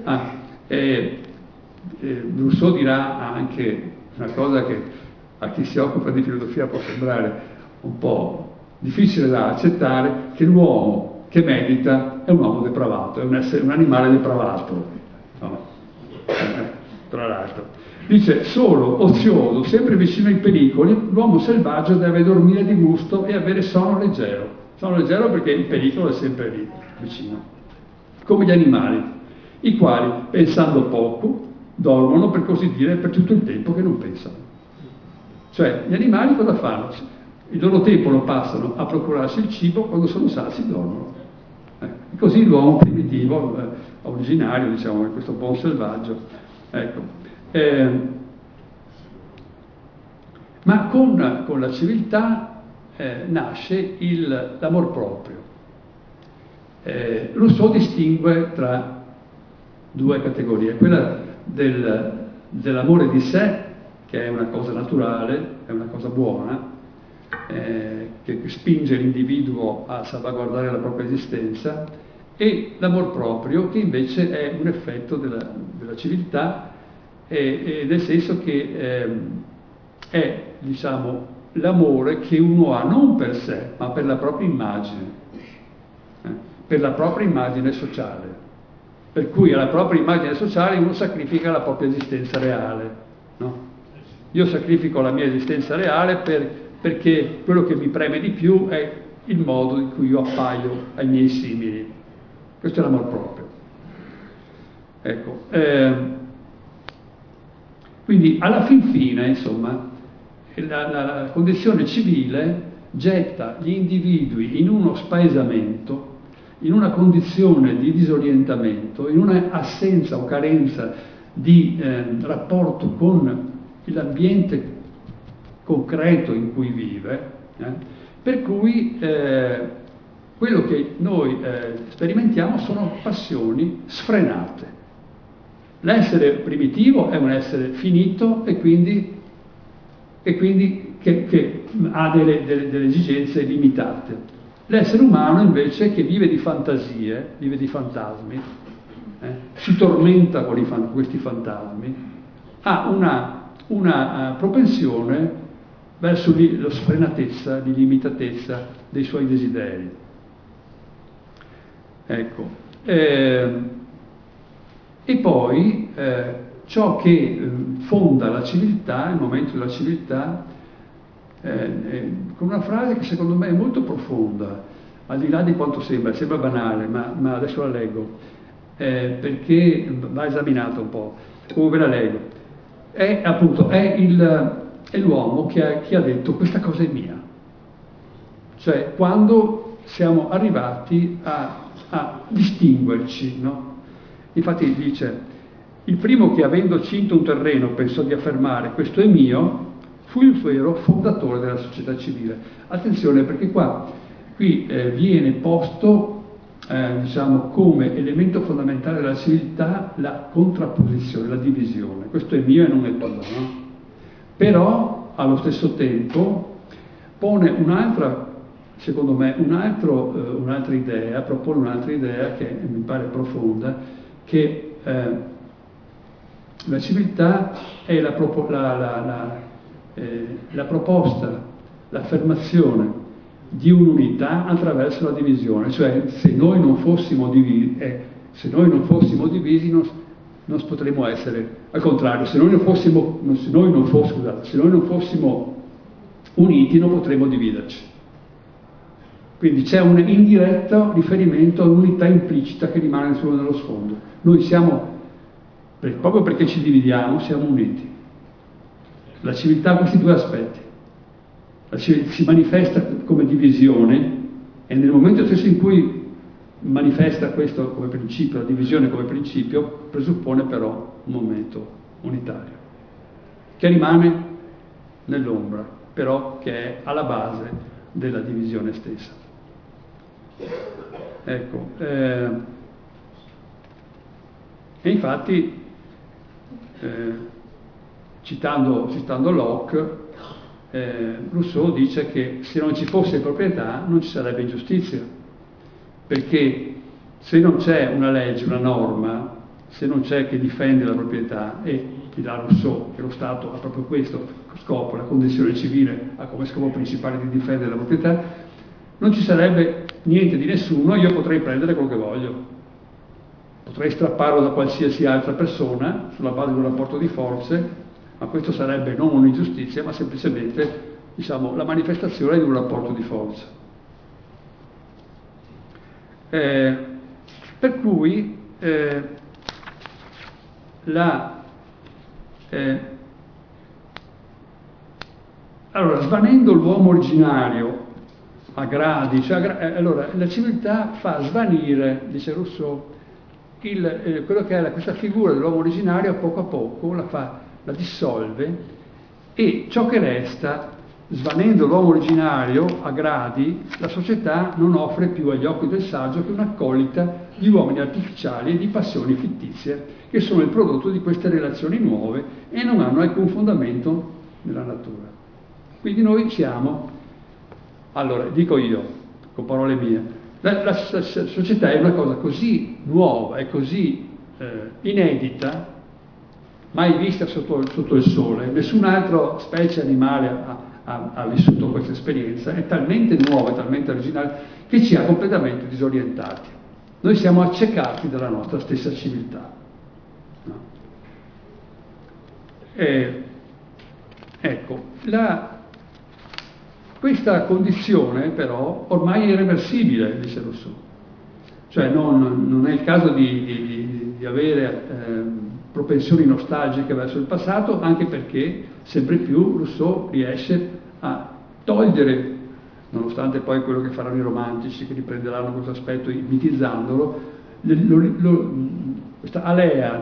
Rousseau dirà anche una cosa che a chi si occupa di filosofia può sembrare un po' difficile da accettare, che l'uomo che medita è un uomo depravato, è un animale depravato. No. Tra l'altro. Dice, solo, ozioso, sempre vicino ai pericoli, l'uomo selvaggio deve dormire di gusto e avere sonno leggero. Sonno leggero perché il pericolo è sempre lì, vicino. Come gli animali, i quali, pensando poco, dormono, per così dire, per tutto il tempo che non pensano. Cioè, gli animali cosa fanno? Il loro tempo lo passano a procurarsi il cibo, quando sono sazi dormono. E così l'uomo primitivo, originario, diciamo, questo buon selvaggio. Ecco. Ma con la civiltà nasce l'amor proprio. Rousseau distingue tra due categorie, quella dell'amore di sé, che è una cosa naturale, è una cosa buona, che spinge l'individuo a salvaguardare la propria esistenza, e l'amor proprio, che invece è un effetto della civiltà, nel senso che è, diciamo, l'amore che uno ha non per sé, ma per la propria immagine, per la propria immagine sociale. Per cui alla propria immagine sociale uno sacrifica la propria esistenza reale. No? Io sacrifico la mia esistenza reale perché quello che mi preme di più è il modo in cui io appaio ai miei simili. Questo è l'amor proprio. Ecco. Quindi alla fin fine, insomma, la condizione civile getta gli individui in uno spaesamento in una condizione di disorientamento, in una assenza o carenza di rapporto con l'ambiente concreto in cui vive, per cui quello che noi sperimentiamo sono passioni sfrenate. L'essere primitivo è un essere finito e quindi che ha delle esigenze limitate. L'essere umano invece, che vive di fantasie, vive di fantasmi, si tormenta con questi fantasmi, ha una propensione verso la sfrenatezza, l'illimitatezza dei suoi desideri. Ecco. E poi ciò che fonda la civiltà, il momento della civiltà, con una frase che secondo me è molto profonda, al di là di quanto sembra banale, ma adesso la leggo, perché va esaminata un po', come ve la leggo. È l'uomo che ha detto: questa cosa è mia. Cioè, quando siamo arrivati a distinguerci, no? Infatti dice: il primo che, avendo cinto un terreno, pensò di affermare questo è mio, fu il vero fondatore della società civile. Attenzione, perché qui viene posto diciamo, come elemento fondamentale della civiltà la contrapposizione, la divisione. Questo è mio e non è tuo, no? Però allo stesso tempo pone secondo me un'altra idea, propone un'altra idea che mi pare profonda, che la civiltà è la proposta, l'affermazione di un'unità attraverso la divisione. Cioè, se noi non fossimo divisi non potremmo essere, al contrario, se noi non fossimo uniti non potremmo dividerci. Quindi c'è un indiretto riferimento a un'unità implicita che rimane solo nello sfondo. Noi siamo, proprio perché ci dividiamo, siamo uniti. La civiltà ha questi due aspetti. Si manifesta come divisione, e nel momento stesso in cui manifesta questo come principio, la divisione come principio, presuppone però un momento unitario, che rimane nell'ombra, però che è alla base della divisione stessa. Ecco, e infatti, citando Locke, Rousseau dice che se non ci fosse proprietà non ci sarebbe giustizia, perché se non c'è una legge, una norma, se non c'è che difende la proprietà, e dirà Rousseau che lo Stato ha proprio questo scopo, la condizione civile ha come scopo principale di difendere la proprietà, non ci sarebbe niente di nessuno, io potrei prendere quello che voglio, potrei strapparlo da qualsiasi altra persona sulla base di un rapporto di forze, ma questo sarebbe non un'ingiustizia, ma semplicemente, diciamo, la manifestazione di un rapporto di forza. Per cui allora, svanendo l'uomo originario a gradi, allora la civiltà fa svanire, dice Rousseau, quello che è questa figura dell'uomo originario, a poco la dissolve, e ciò che resta, svanendo l'uomo originario a gradi, la società non offre più agli occhi del saggio che un'accolita di uomini artificiali e di passioni fittizie, che sono il prodotto di queste relazioni nuove e non hanno alcun fondamento nella natura. Quindi noi siamo, allora dico io, con parole mie, la società è una cosa così nuova e così inedita, mai vista sotto il sole, nessun'altra specie animale ha vissuto questa esperienza, è talmente nuova, è talmente originale, che ci ha completamente disorientati. Noi siamo accecati dalla nostra stessa civiltà. No? Ecco, questa condizione però ormai è irreversibile, dice Rousseau. Cioè non è il caso di avere propensioni nostalgiche verso il passato, anche perché sempre più Rousseau riesce a togliere nonostante poi quello che faranno i romantici, che riprenderanno questo aspetto mitizzandolo, questa alea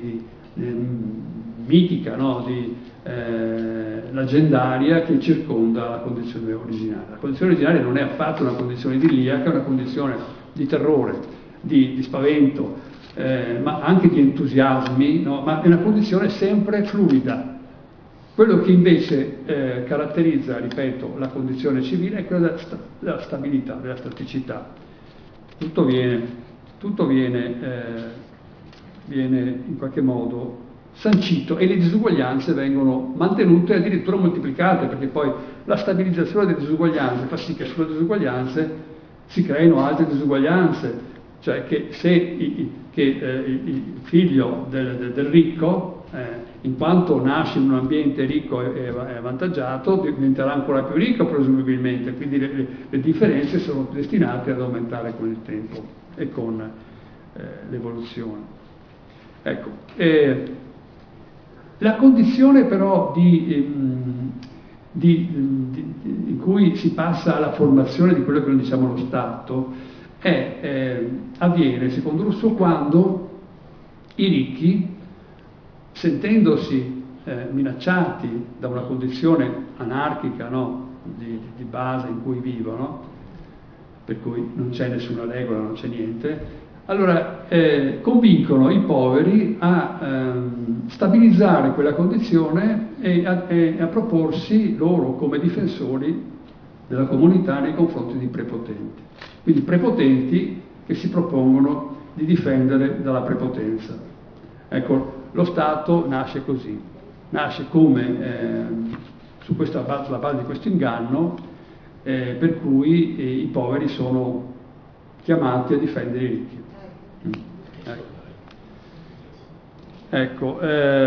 mitica, no? Leggendaria che circonda la condizione originaria. La condizione originaria non è affatto una condizione idilliaca, è una condizione di terrore, di spavento, ma anche di entusiasmi, no? Ma è una condizione sempre fluida. Quello che invece caratterizza, ripeto, la condizione civile è quella della stabilità, della staticità. Tutto viene in qualche modo sancito e le disuguaglianze vengono mantenute e addirittura moltiplicate, perché poi la stabilizzazione delle disuguaglianze fa sì che sulle disuguaglianze si creino altre disuguaglianze, cioè che se il figlio del ricco, in quanto nasce in un ambiente ricco e avvantaggiato, diventerà ancora più ricco presumibilmente, quindi le differenze sono destinate ad aumentare con il tempo e con l'evoluzione. Ecco, la condizione però in cui si passa alla formazione di quello che noi diciamo lo Stato avviene, secondo Rousseau, quando i ricchi, sentendosi minacciati da una condizione anarchica, no? di base in cui vivono, per cui non c'è nessuna regola, non c'è niente, allora convincono i poveri a stabilizzare quella condizione e a proporsi loro come difensori della comunità nei confronti di prepotenti. Quindi prepotenti che si propongono di difendere dalla prepotenza. Ecco, lo Stato nasce così, nasce come sulla base di questo inganno per cui i poveri sono chiamati a difendere i ricchi. Ecco,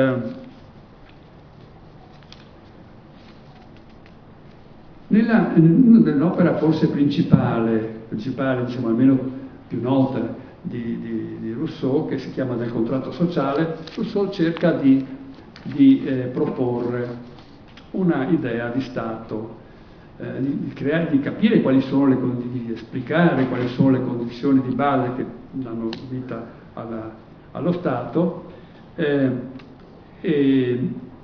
nell'opera forse principale, diciamo almeno più nota di Rousseau, che si chiama Del contratto sociale, Rousseau cerca di proporre una idea di Stato, di capire quali sono di esplicare quali sono le condizioni di base che danno vita allo Stato e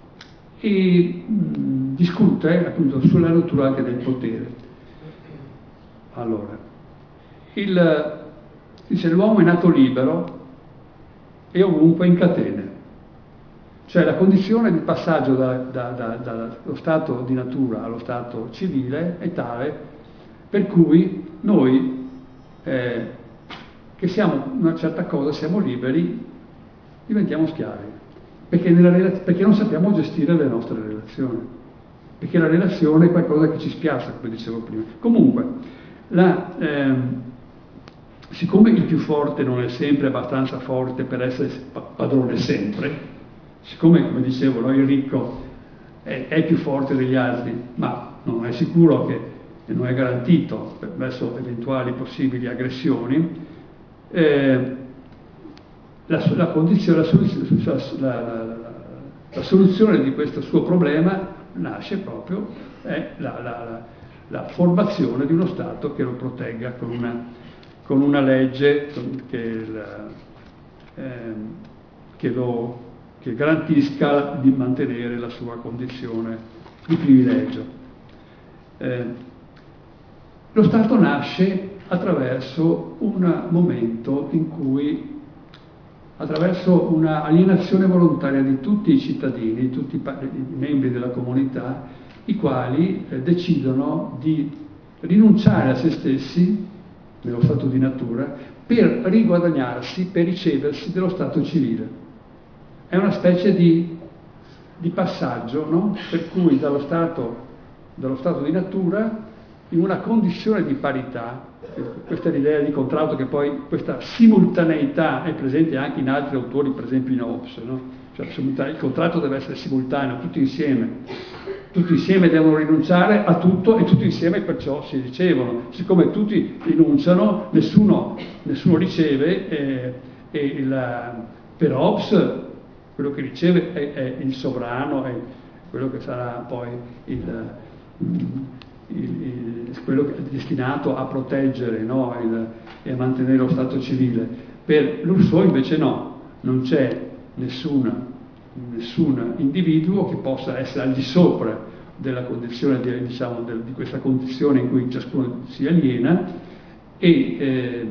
discute appunto sulla natura anche del potere. Allora, dice l'uomo è nato libero e ovunque in catene. Cioè la condizione di passaggio dallo stato di natura allo stato civile è tale per cui noi, che siamo una certa cosa, siamo liberi, diventiamo schiavi, perché non sappiamo gestire le nostre relazioni, perché la relazione è qualcosa che ci spiazza, come dicevo prima. Comunque, siccome il più forte non è sempre abbastanza forte per essere padrone sempre, siccome, come dicevo, no, il ricco è più forte degli altri, ma non è sicuro che non è garantito verso eventuali possibili aggressioni, la soluzione di questo suo problema nasce proprio la formazione di uno Stato che lo protegga con una legge che garantisca di mantenere la sua condizione di privilegio. Lo Stato nasce attraverso un momento in cui, attraverso una alienazione volontaria di tutti i cittadini, tutti i membri della comunità, i quali decidono di rinunciare a se stessi, nello stato di natura, per riguadagnarsi, per riceversi dello stato civile. È una specie di passaggio, no? Per cui dallo stato di natura, in una condizione di parità, questa è l'idea di contratto, che poi questa simultaneità è presente anche in altri autori, per esempio in Hobbes, no? Cioè il contratto deve essere simultaneo, tutti insieme devono rinunciare a tutto e tutti insieme perciò si ricevono. Siccome tutti rinunciano, nessuno riceve, per Hobbes quello che riceve è il sovrano, è quello che sarà poi quello che è destinato a proteggere, no, e a mantenere lo stato civile. Per Rousseau invece no, non c'è nessun individuo che possa essere al di sopra della condizione, di questa condizione in cui ciascuno si aliena, e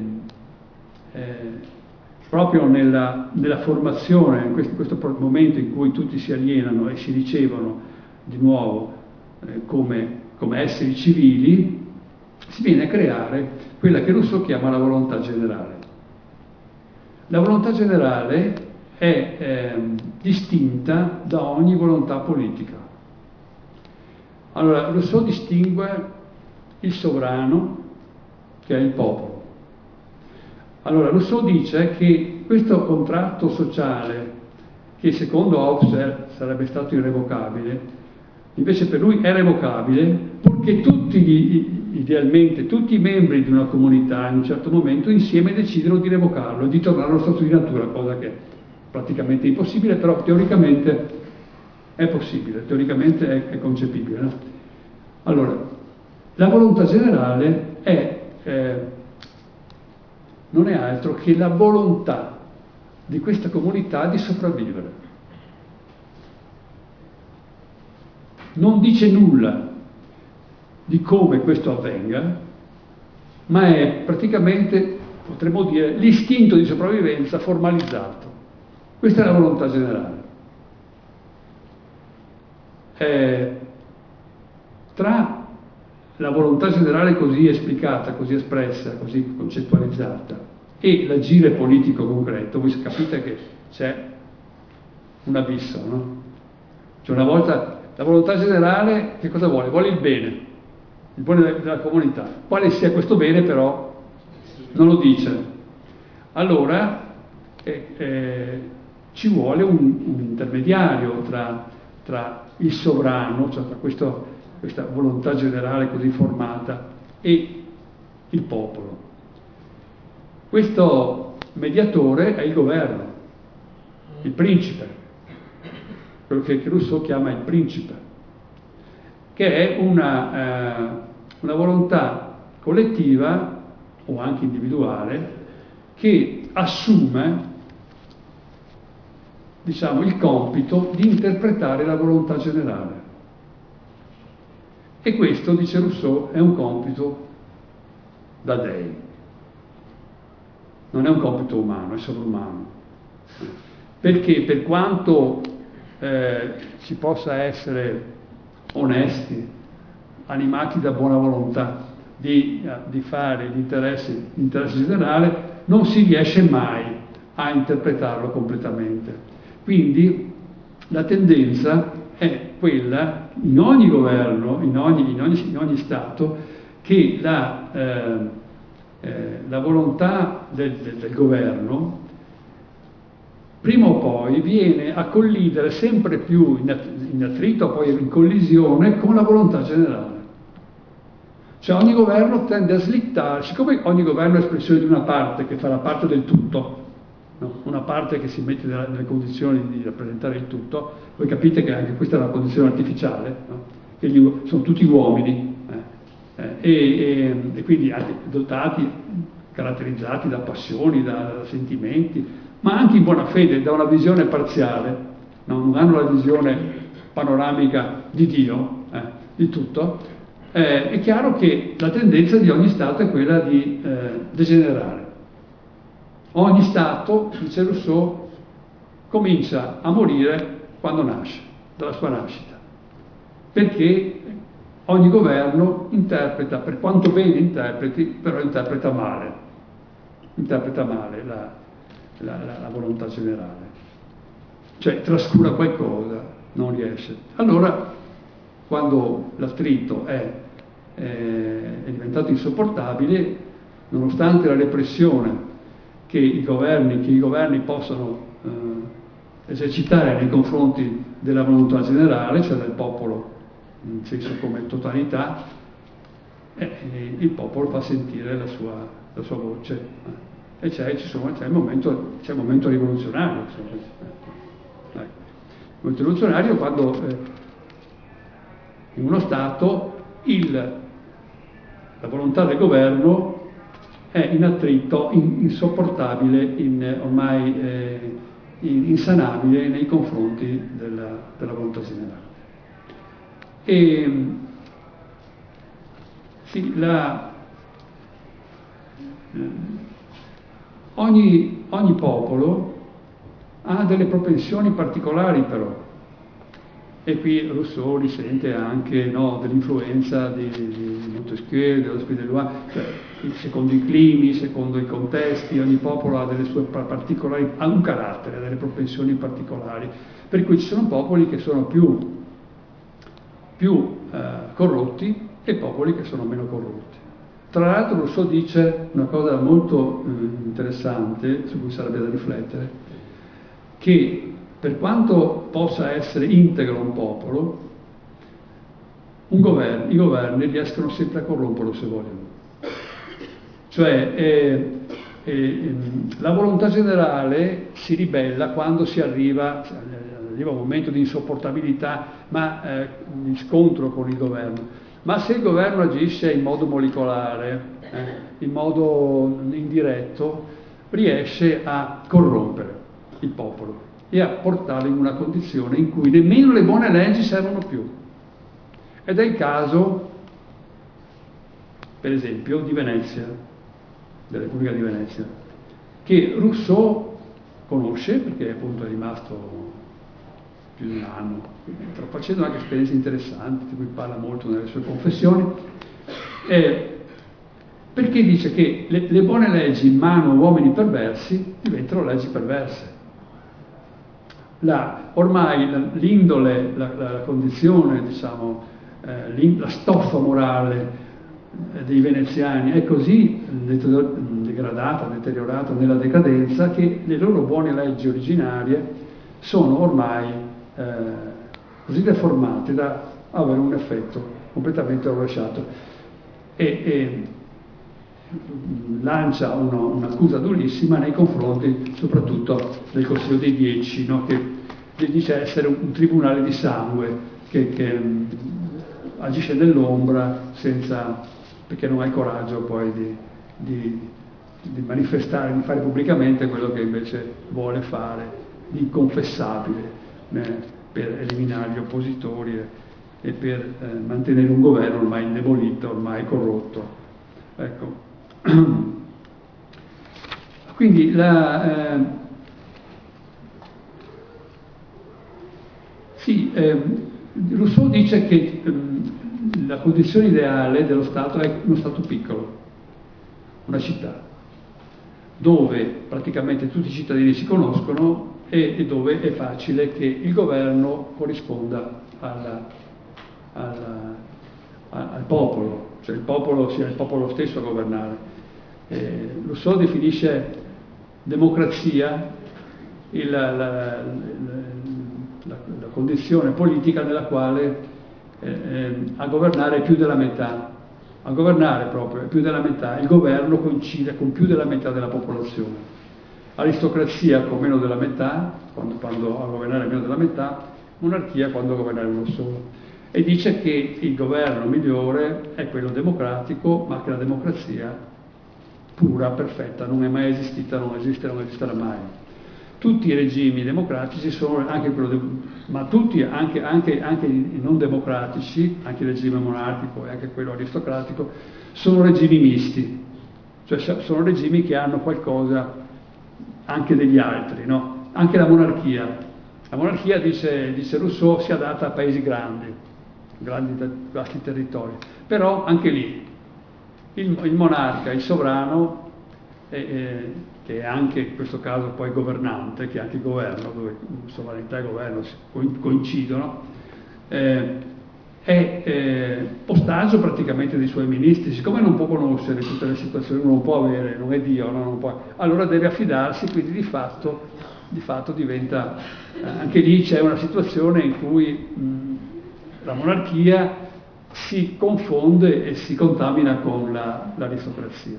proprio nella formazione, in questo momento in cui tutti si alienano e si ricevono di nuovo come esseri civili, si viene a creare quella che Rousseau chiama la volontà generale. La volontà generale è distinta da ogni volontà politica. Allora, Rousseau distingue il sovrano, che è il popolo. Allora, Rousseau dice che questo contratto sociale, che secondo Hobbes sarebbe stato irrevocabile, invece per lui è revocabile, purché idealmente tutti i membri di una comunità in un certo momento insieme decidono di revocarlo, di tornare allo stato di natura, cosa che è praticamente impossibile, però teoricamente è possibile, teoricamente è concepibile. No? Allora, la volontà generale non è altro che la volontà di questa comunità di sopravvivere. Non dice nulla di come questo avvenga, ma è praticamente, potremmo dire, l'istinto di sopravvivenza formalizzato. Questa è la volontà generale. Tra la volontà generale così esplicata, così espressa, così concettualizzata, e l'agire politico concreto, voi capite che c'è un abisso, no? Cioè, una volta la volontà generale che cosa vuole? Vuole il bene della comunità. Quale sia questo bene però non lo dice. Allora ci vuole un intermediario tra il sovrano, cioè tra questa volontà generale così formata, e il popolo. Questo mediatore è il governo, il principe, quello che Rousseau chiama il principe, che è una volontà collettiva o anche individuale che assume, diciamo, il compito di interpretare la volontà generale. E questo, dice Rousseau, è un compito da dei. Non è un compito umano, è sovrumano. Perché per quanto si possa essere onesti, animati da buona volontà di fare l'interesse generale, non si riesce mai a interpretarlo completamente. Quindi la tendenza è quella, in ogni governo, in ogni Stato, che la volontà del governo prima o poi viene a collidere sempre più in attrito, poi in collisione con la volontà generale. Cioè ogni governo tende a slittare, siccome ogni governo è espressione di una parte che fa la parte del tutto, no? Una parte che si mette nelle condizioni di rappresentare il tutto, voi capite che anche questa è una condizione artificiale, no? Che sono tutti uomini, e quindi dotati, caratterizzati da passioni, da sentimenti, ma anche in buona fede, da una visione parziale, no? Non hanno la visione panoramica di Dio, di tutto. È chiaro che la tendenza di ogni Stato è quella di degenerare. Ogni Stato, dice Rousseau, comincia a morire quando nasce, dalla sua nascita, perché ogni governo interpreta, per quanto bene interpreti, però interpreta male la volontà generale, cioè trascura qualcosa, non riesce. Allora, quando l'attrito è diventato insopportabile, nonostante la repressione che i governi possono esercitare nei confronti della volontà generale, cioè del popolo in senso come totalità, il popolo fa sentire la sua voce. E c'è il momento rivoluzionario. Il momento rivoluzionario quando in uno Stato il la volontà del governo è in attrito insopportabile, ormai insanabile nei confronti della volontà generale. E sì, ogni popolo ha delle propensioni particolari però, e qui Rousseau risente anche, no, dell'influenza di Montesquieu, dello Spinello, cioè secondo i climi, secondo i contesti, ogni popolo ha delle sue particolari, ha un carattere, ha delle propensioni particolari, per cui ci sono popoli che sono più corrotti e popoli che sono meno corrotti. Tra l'altro Rousseau dice una cosa molto interessante, su cui sarebbe da riflettere, che per quanto possa essere integro un popolo, i governi riescono sempre a corromperlo se vogliono. Cioè la volontà generale si ribella quando arriva un momento di insopportabilità, di scontro con il governo. Ma se il governo agisce in modo molecolare, in modo indiretto, riesce a corrompere il popolo e a portarlo in una condizione in cui nemmeno le buone leggi servono più. Ed è il caso, per esempio, di Venezia, della Repubblica di Venezia, che Rousseau conosce perché appunto è rimasto più di un anno, facendo anche esperienze interessanti, di cui parla molto nelle sue confessioni, perché dice che le buone leggi in mano a uomini perversi diventano leggi perverse. Ormai l'indole, la condizione, diciamo, la stoffa morale dei veneziani è così degradata, deteriorata nella decadenza, che le loro buone leggi originarie sono ormai così deformate da avere un effetto completamente rovesciato. E lancia un'accusa durissima nei confronti soprattutto del Consiglio dei Dieci, no? Che dice essere un tribunale di sangue che agisce nell'ombra perché non ha il coraggio poi di manifestare, di fare pubblicamente quello che invece vuole fare di inconfessabile per eliminare gli oppositori e per mantenere un governo ormai indebolito, ormai corrotto. Ecco. Quindi Rousseau dice che la condizione ideale dello Stato è uno Stato piccolo, una città, dove praticamente tutti i cittadini si conoscono e dove è facile che il governo corrisponda al popolo, cioè il popolo sia il popolo stesso a governare. Rousseau definisce democrazia la condizione politica nella quale a governare più della metà, a governare proprio più della metà, il governo coincide con più della metà della popolazione. Aristocrazia con meno della metà, quando a governare meno della metà, monarchia quando a governare uno solo. E dice che il governo migliore è quello democratico, ma che la democrazia pura, perfetta, non è mai esistita, non esiste, non esisterà mai. Tutti i regimi democratici sono anche ma tutti, anche i non democratici, anche il regime monarchico e anche quello aristocratico, sono regimi misti, cioè sono regimi che hanno qualcosa anche degli altri, no? Anche la monarchia. La monarchia, dice Rousseau, si adatta a paesi grandi, vasti territori. Però anche lì il monarca, il sovrano, che è anche in questo caso poi governante, che è anche il governo, dove sovranità e governo coincidono, è ostaggio praticamente dei suoi ministri. Siccome non può conoscere tutte le situazioni, non può avere, non è Dio, non può, allora deve affidarsi, quindi di fatto diventa, anche lì c'è una situazione in cui la monarchia si confonde e si contamina con l'aristocrazia.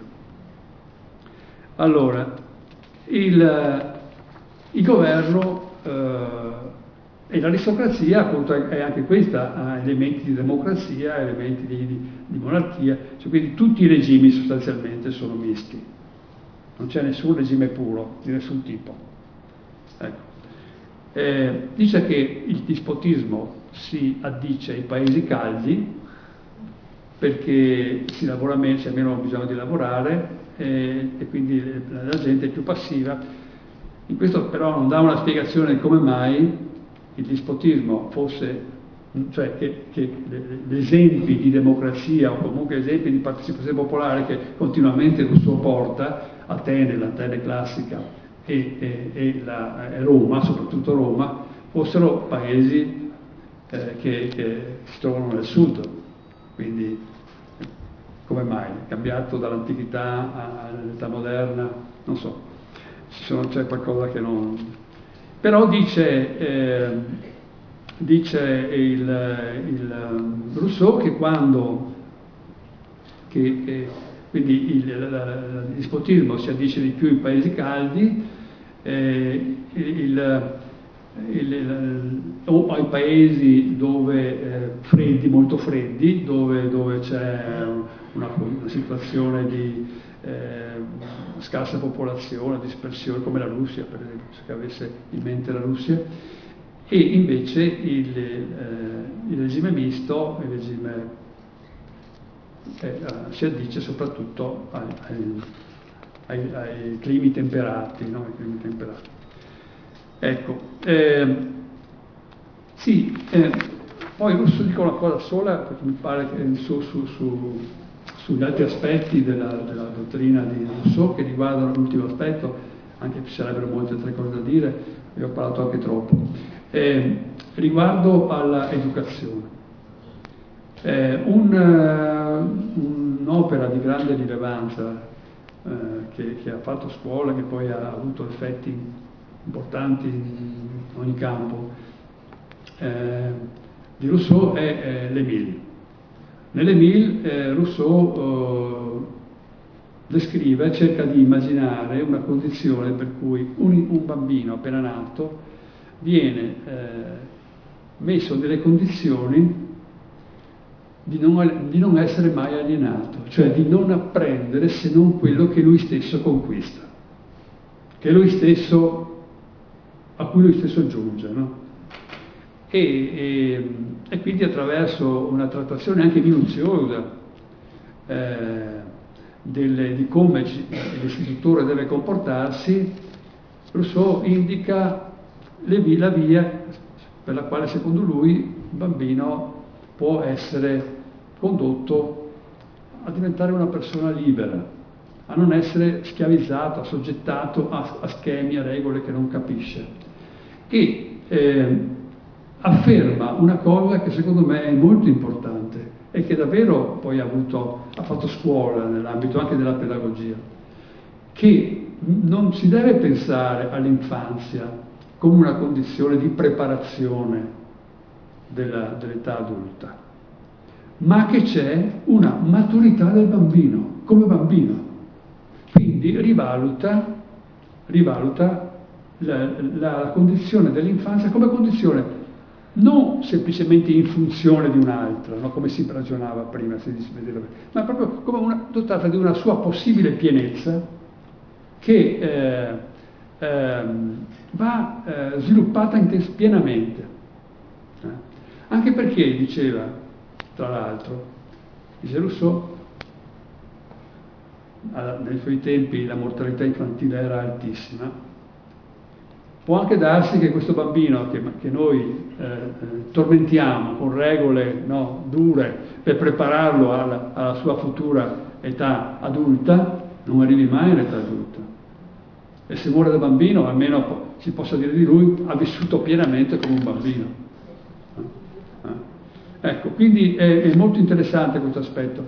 Allora, il governo E l'aristocrazia appunto è anche questa, ha elementi di democrazia, elementi di monarchia, cioè, quindi tutti i regimi sostanzialmente sono misti, non c'è nessun regime puro, di nessun tipo. Ecco. Dice che il dispotismo si addice ai paesi caldi perché si lavora meno, c'è meno bisogno di lavorare e quindi la gente è più passiva. In questo però non dà una spiegazione di come mai il dispotismo fosse, cioè che gli esempi di democrazia o comunque esempi di partecipazione popolare che continuamente Rousseau porta, Atene, l'Atene classica e Roma, soprattutto Roma, fossero paesi che si trovano nel sud. Quindi come mai? È cambiato dall'antichità all'età moderna? Non so, c'è qualcosa che non... Però dice il Rousseau che quando quindi il dispotismo si addice di più in paesi caldi o ai paesi dove freddi, molto freddi, dove c'è una situazione di scarsa popolazione, dispersione, come la Russia, per esempio, se avesse in mente la Russia, e invece il regime misto, il regime si addice soprattutto ai climi temperati, no? Ai climi temperati. Ecco, sì, poi Rousseau dico una cosa sola, perché mi pare che sugli altri aspetti della dottrina di Rousseau che riguardano l'ultimo aspetto, anche se ci sarebbero molte altre cose da dire, vi ho parlato anche troppo, riguardo all'educazione. Un'opera di grande rilevanza che ha fatto scuola, che poi ha avuto effetti importanti in ogni campo, di Rousseau è l'Émile. Nell'Émile Rousseau descrive, cerca di immaginare una condizione per cui un bambino appena nato viene messo nelle condizioni di non essere mai alienato, cioè di non apprendere se non quello che lui stesso conquista, che lui stesso, a cui lui stesso giunge, no? E quindi attraverso una trattazione anche minuziosa di come l'istitutore deve comportarsi, Rousseau indica la via per la quale secondo lui il bambino può essere condotto a diventare una persona libera, a non essere schiavizzato, assoggettato a schemi, a regole che non capisce. E afferma una cosa che secondo me è molto importante e che davvero poi ha fatto scuola nell'ambito anche della pedagogia, che non si deve pensare all'infanzia come una condizione di preparazione dell'età adulta, ma che c'è una maturità del bambino, come bambino. Quindi rivaluta la condizione dell'infanzia come condizione non semplicemente in funzione di un'altra, no? Come si ragionava prima, ma proprio come dotata di una sua possibile pienezza che va sviluppata pienamente. Anche perché, diceva, tra l'altro, dice Rousseau, nei suoi tempi la mortalità infantile era altissima. Può anche darsi che questo bambino che noi tormentiamo con regole, no, dure per prepararlo alla sua futura età adulta, non arrivi mai all'età adulta. E se muore da bambino, almeno si possa dire di lui, ha vissuto pienamente come un bambino. Ecco, quindi è molto interessante questo aspetto.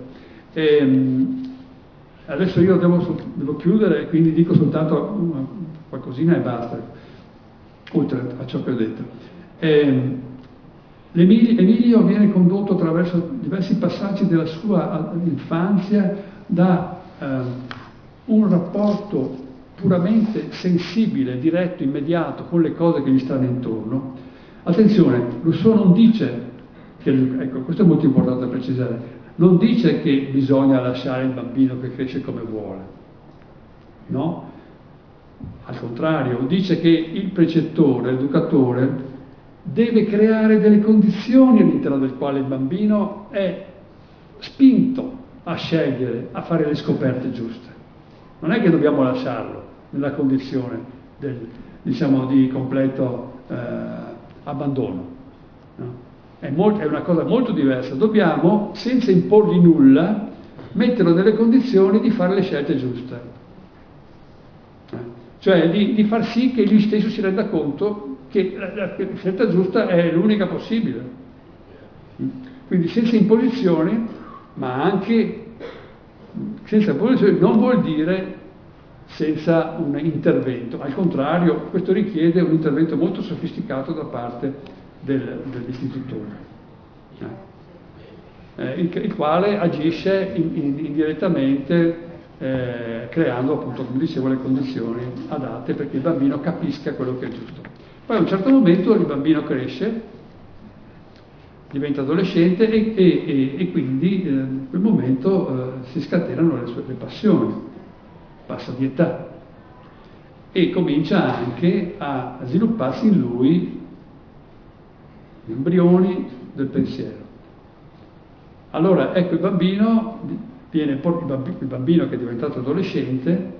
Adesso io devo chiudere, quindi dico soltanto qualcosina e basta, oltre a ciò che ho detto. Emilio viene condotto attraverso diversi passaggi della sua infanzia da un rapporto puramente sensibile, diretto, immediato con le cose che gli stanno intorno, Attenzione, Rousseau non dice che, ecco, questo è molto importante da precisare, non dice che bisogna lasciare il bambino che cresce come vuole, no? Al contrario, dice che il precettore, l'educatore, deve creare delle condizioni all'interno del quale il bambino è spinto a scegliere, a fare le scoperte giuste. Non è che dobbiamo lasciarlo nella condizione diciamo, di completo abbandono. No? È una cosa molto diversa. Dobbiamo, senza imporgli nulla, metterlo nelle condizioni di fare le scelte giuste. Cioè di far sì che lui stesso si renda conto che la scelta giusta è l'unica possibile. Quindi senza imposizioni, ma anche senza imposizioni non vuol dire senza un intervento. Al contrario, questo richiede un intervento molto sofisticato da parte dell'istitutore, il quale agisce indirettamente creando, appunto, come dicevo, le condizioni adatte perché il bambino capisca quello che è giusto. Poi a un certo momento il bambino cresce, diventa adolescente e quindi in quel momento si scatenano le passioni, passa di età e comincia anche a svilupparsi in lui gli embrioni del pensiero. Allora ecco il bambino che è diventato adolescente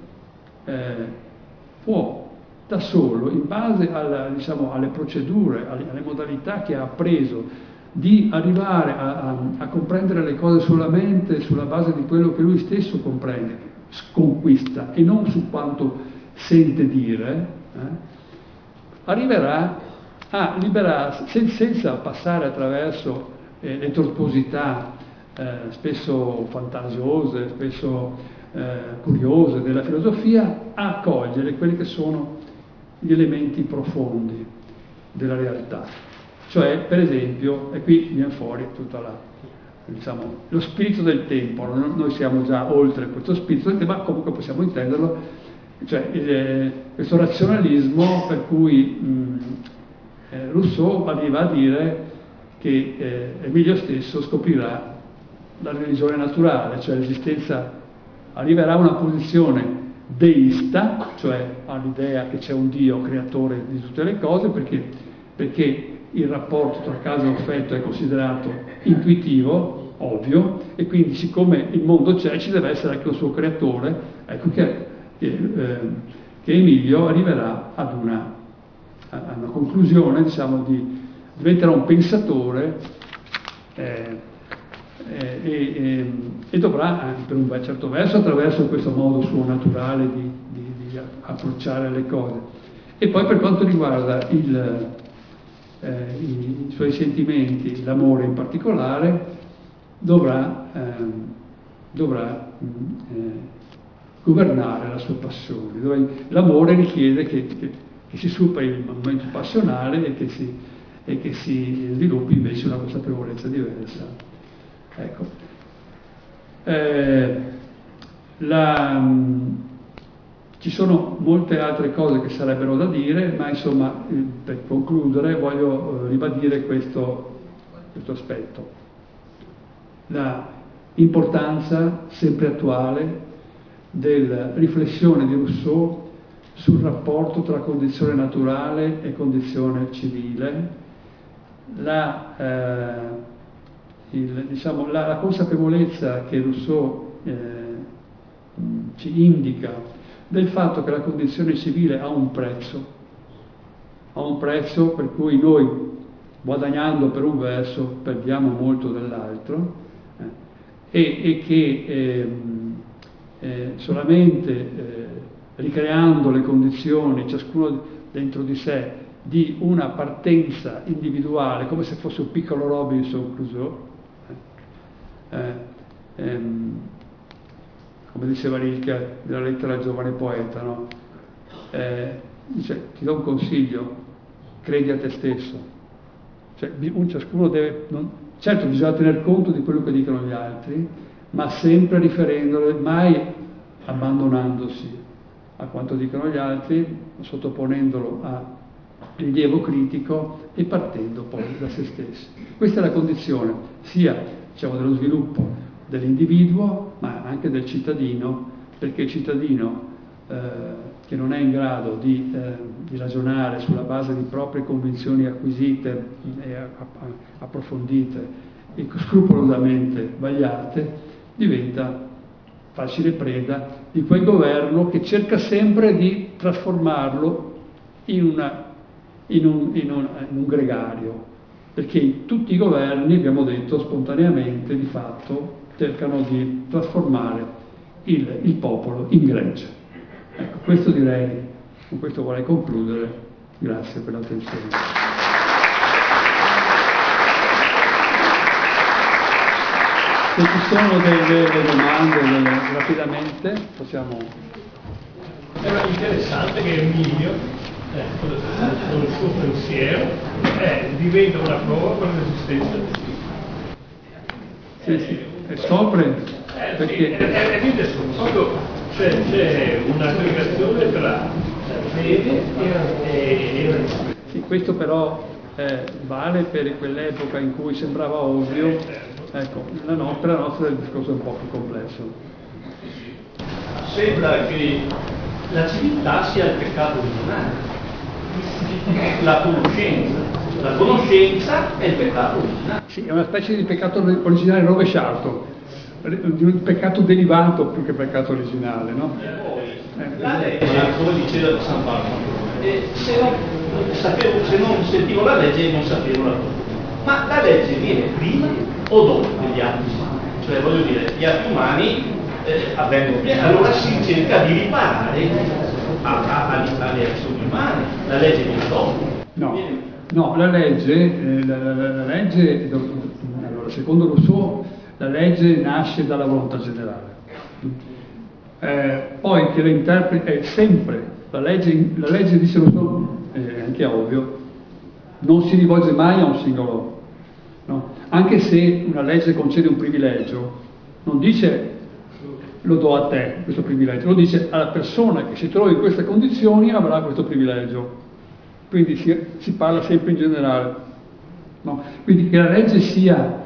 può da solo, in base alle procedure, alle modalità che ha appreso, di arrivare a comprendere le cose solamente sulla base di quello che lui stesso comprende, conquista e non su quanto sente dire, arriverà a liberarsi senza passare attraverso le tortuosità spesso fantasiose, spesso curiose della filosofia, a cogliere quelli che sono gli elementi profondi della realtà. Cioè, per esempio, e qui viene fuori tutta lo spirito del tempo. Noi siamo già oltre questo spirito del tempo, ma comunque possiamo intenderlo, cioè questo razionalismo per cui Rousseau arriva a dire che Emilio stesso scoprirà la religione naturale, cioè l'esistenza, arriverà a una posizione deista, cioè all'idea che c'è un Dio creatore di tutte le cose, perché il rapporto tra causa e effetto è considerato intuitivo, ovvio, e quindi siccome il mondo c'è, ci deve essere anche un suo creatore, ecco che Emilio arriverà ad una conclusione, diciamo, diventerà un pensatore e dovrà, per un certo verso, attraverso questo modo suo naturale di approcciare le cose. E poi per quanto riguarda i suoi sentimenti, l'amore in particolare, dovrà governare la sua passione. L'amore richiede che si superi il momento passionale e che si sviluppi invece una consapevolezza diversa. Ecco. Ci sono molte altre cose che sarebbero da dire, ma insomma, per concludere, voglio ribadire questo aspetto. La importanza sempre attuale della riflessione di Rousseau sul rapporto tra condizione naturale e condizione civile, la consapevolezza che Rousseau ci indica del fatto che la condizione civile ha un prezzo per cui noi, guadagnando per un verso, perdiamo molto dell'altro, e che solamente ricreando le condizioni, ciascuno dentro di sé, di una partenza individuale, come se fosse un piccolo Robinson Crusoe, come diceva Rilke nella lettera al giovane poeta, no? Dice, ti do un consiglio, credi a te stesso. Cioè, ciascuno deve, certo bisogna tener conto di quello che dicono gli altri, ma sempre riferendole, mai abbandonandosi a quanto dicono gli altri, sottoponendolo rilievo critico e partendo poi da se stessi. Questa è la condizione sia, diciamo, dello sviluppo dell'individuo, ma anche del cittadino, perché il cittadino che non è in grado di ragionare sulla base di proprie convinzioni acquisite e approfondite e scrupolosamente vagliate, diventa facile preda di quel governo che cerca sempre di trasformarlo in un gregario, perché tutti i governi, abbiamo detto spontaneamente, di fatto cercano di trasformare il popolo in gregge. Ecco, questo direi, con questo vorrei concludere. Grazie per l'attenzione. Se ci sono delle domande rapidamente possiamo... Era interessante che Emilio, con il suo pensiero, diventa una prova per l'esistenza di Dio. Sì, è sopra perché... proprio c'è un'aggregazione tra fede e ragione. Sì, questo però vale per quell'epoca in cui sembrava ovvio. Ecco, per la nostra il discorso è un po' più complesso. Sembra che la civiltà sia il peccato originale, la conoscenza è il peccato originale. Sì, è una specie di peccato originale rovesciato, di un peccato derivato più che peccato originale, no? La legge, come diceva San Paolo, se non sentivo la legge non sapevo la cosa. Ma la legge viene prima o dopo degli atti umani? Cioè, voglio dire, gli atti umani avvengono prima, allora si cerca di riparare alle azioni umane. La legge viene dopo. No, la legge, allora, secondo Rousseau, la legge nasce dalla volontà generale. Poi che la interpreti è sempre, la legge dice Rousseau, è anche ovvio, non si rivolge mai a un singolo, no? Anche se una legge concede un privilegio, non dice lo do a te questo privilegio, lo dice alla persona che si trova in queste condizioni avrà questo privilegio. Quindi si parla sempre in generale, no? Quindi che la legge sia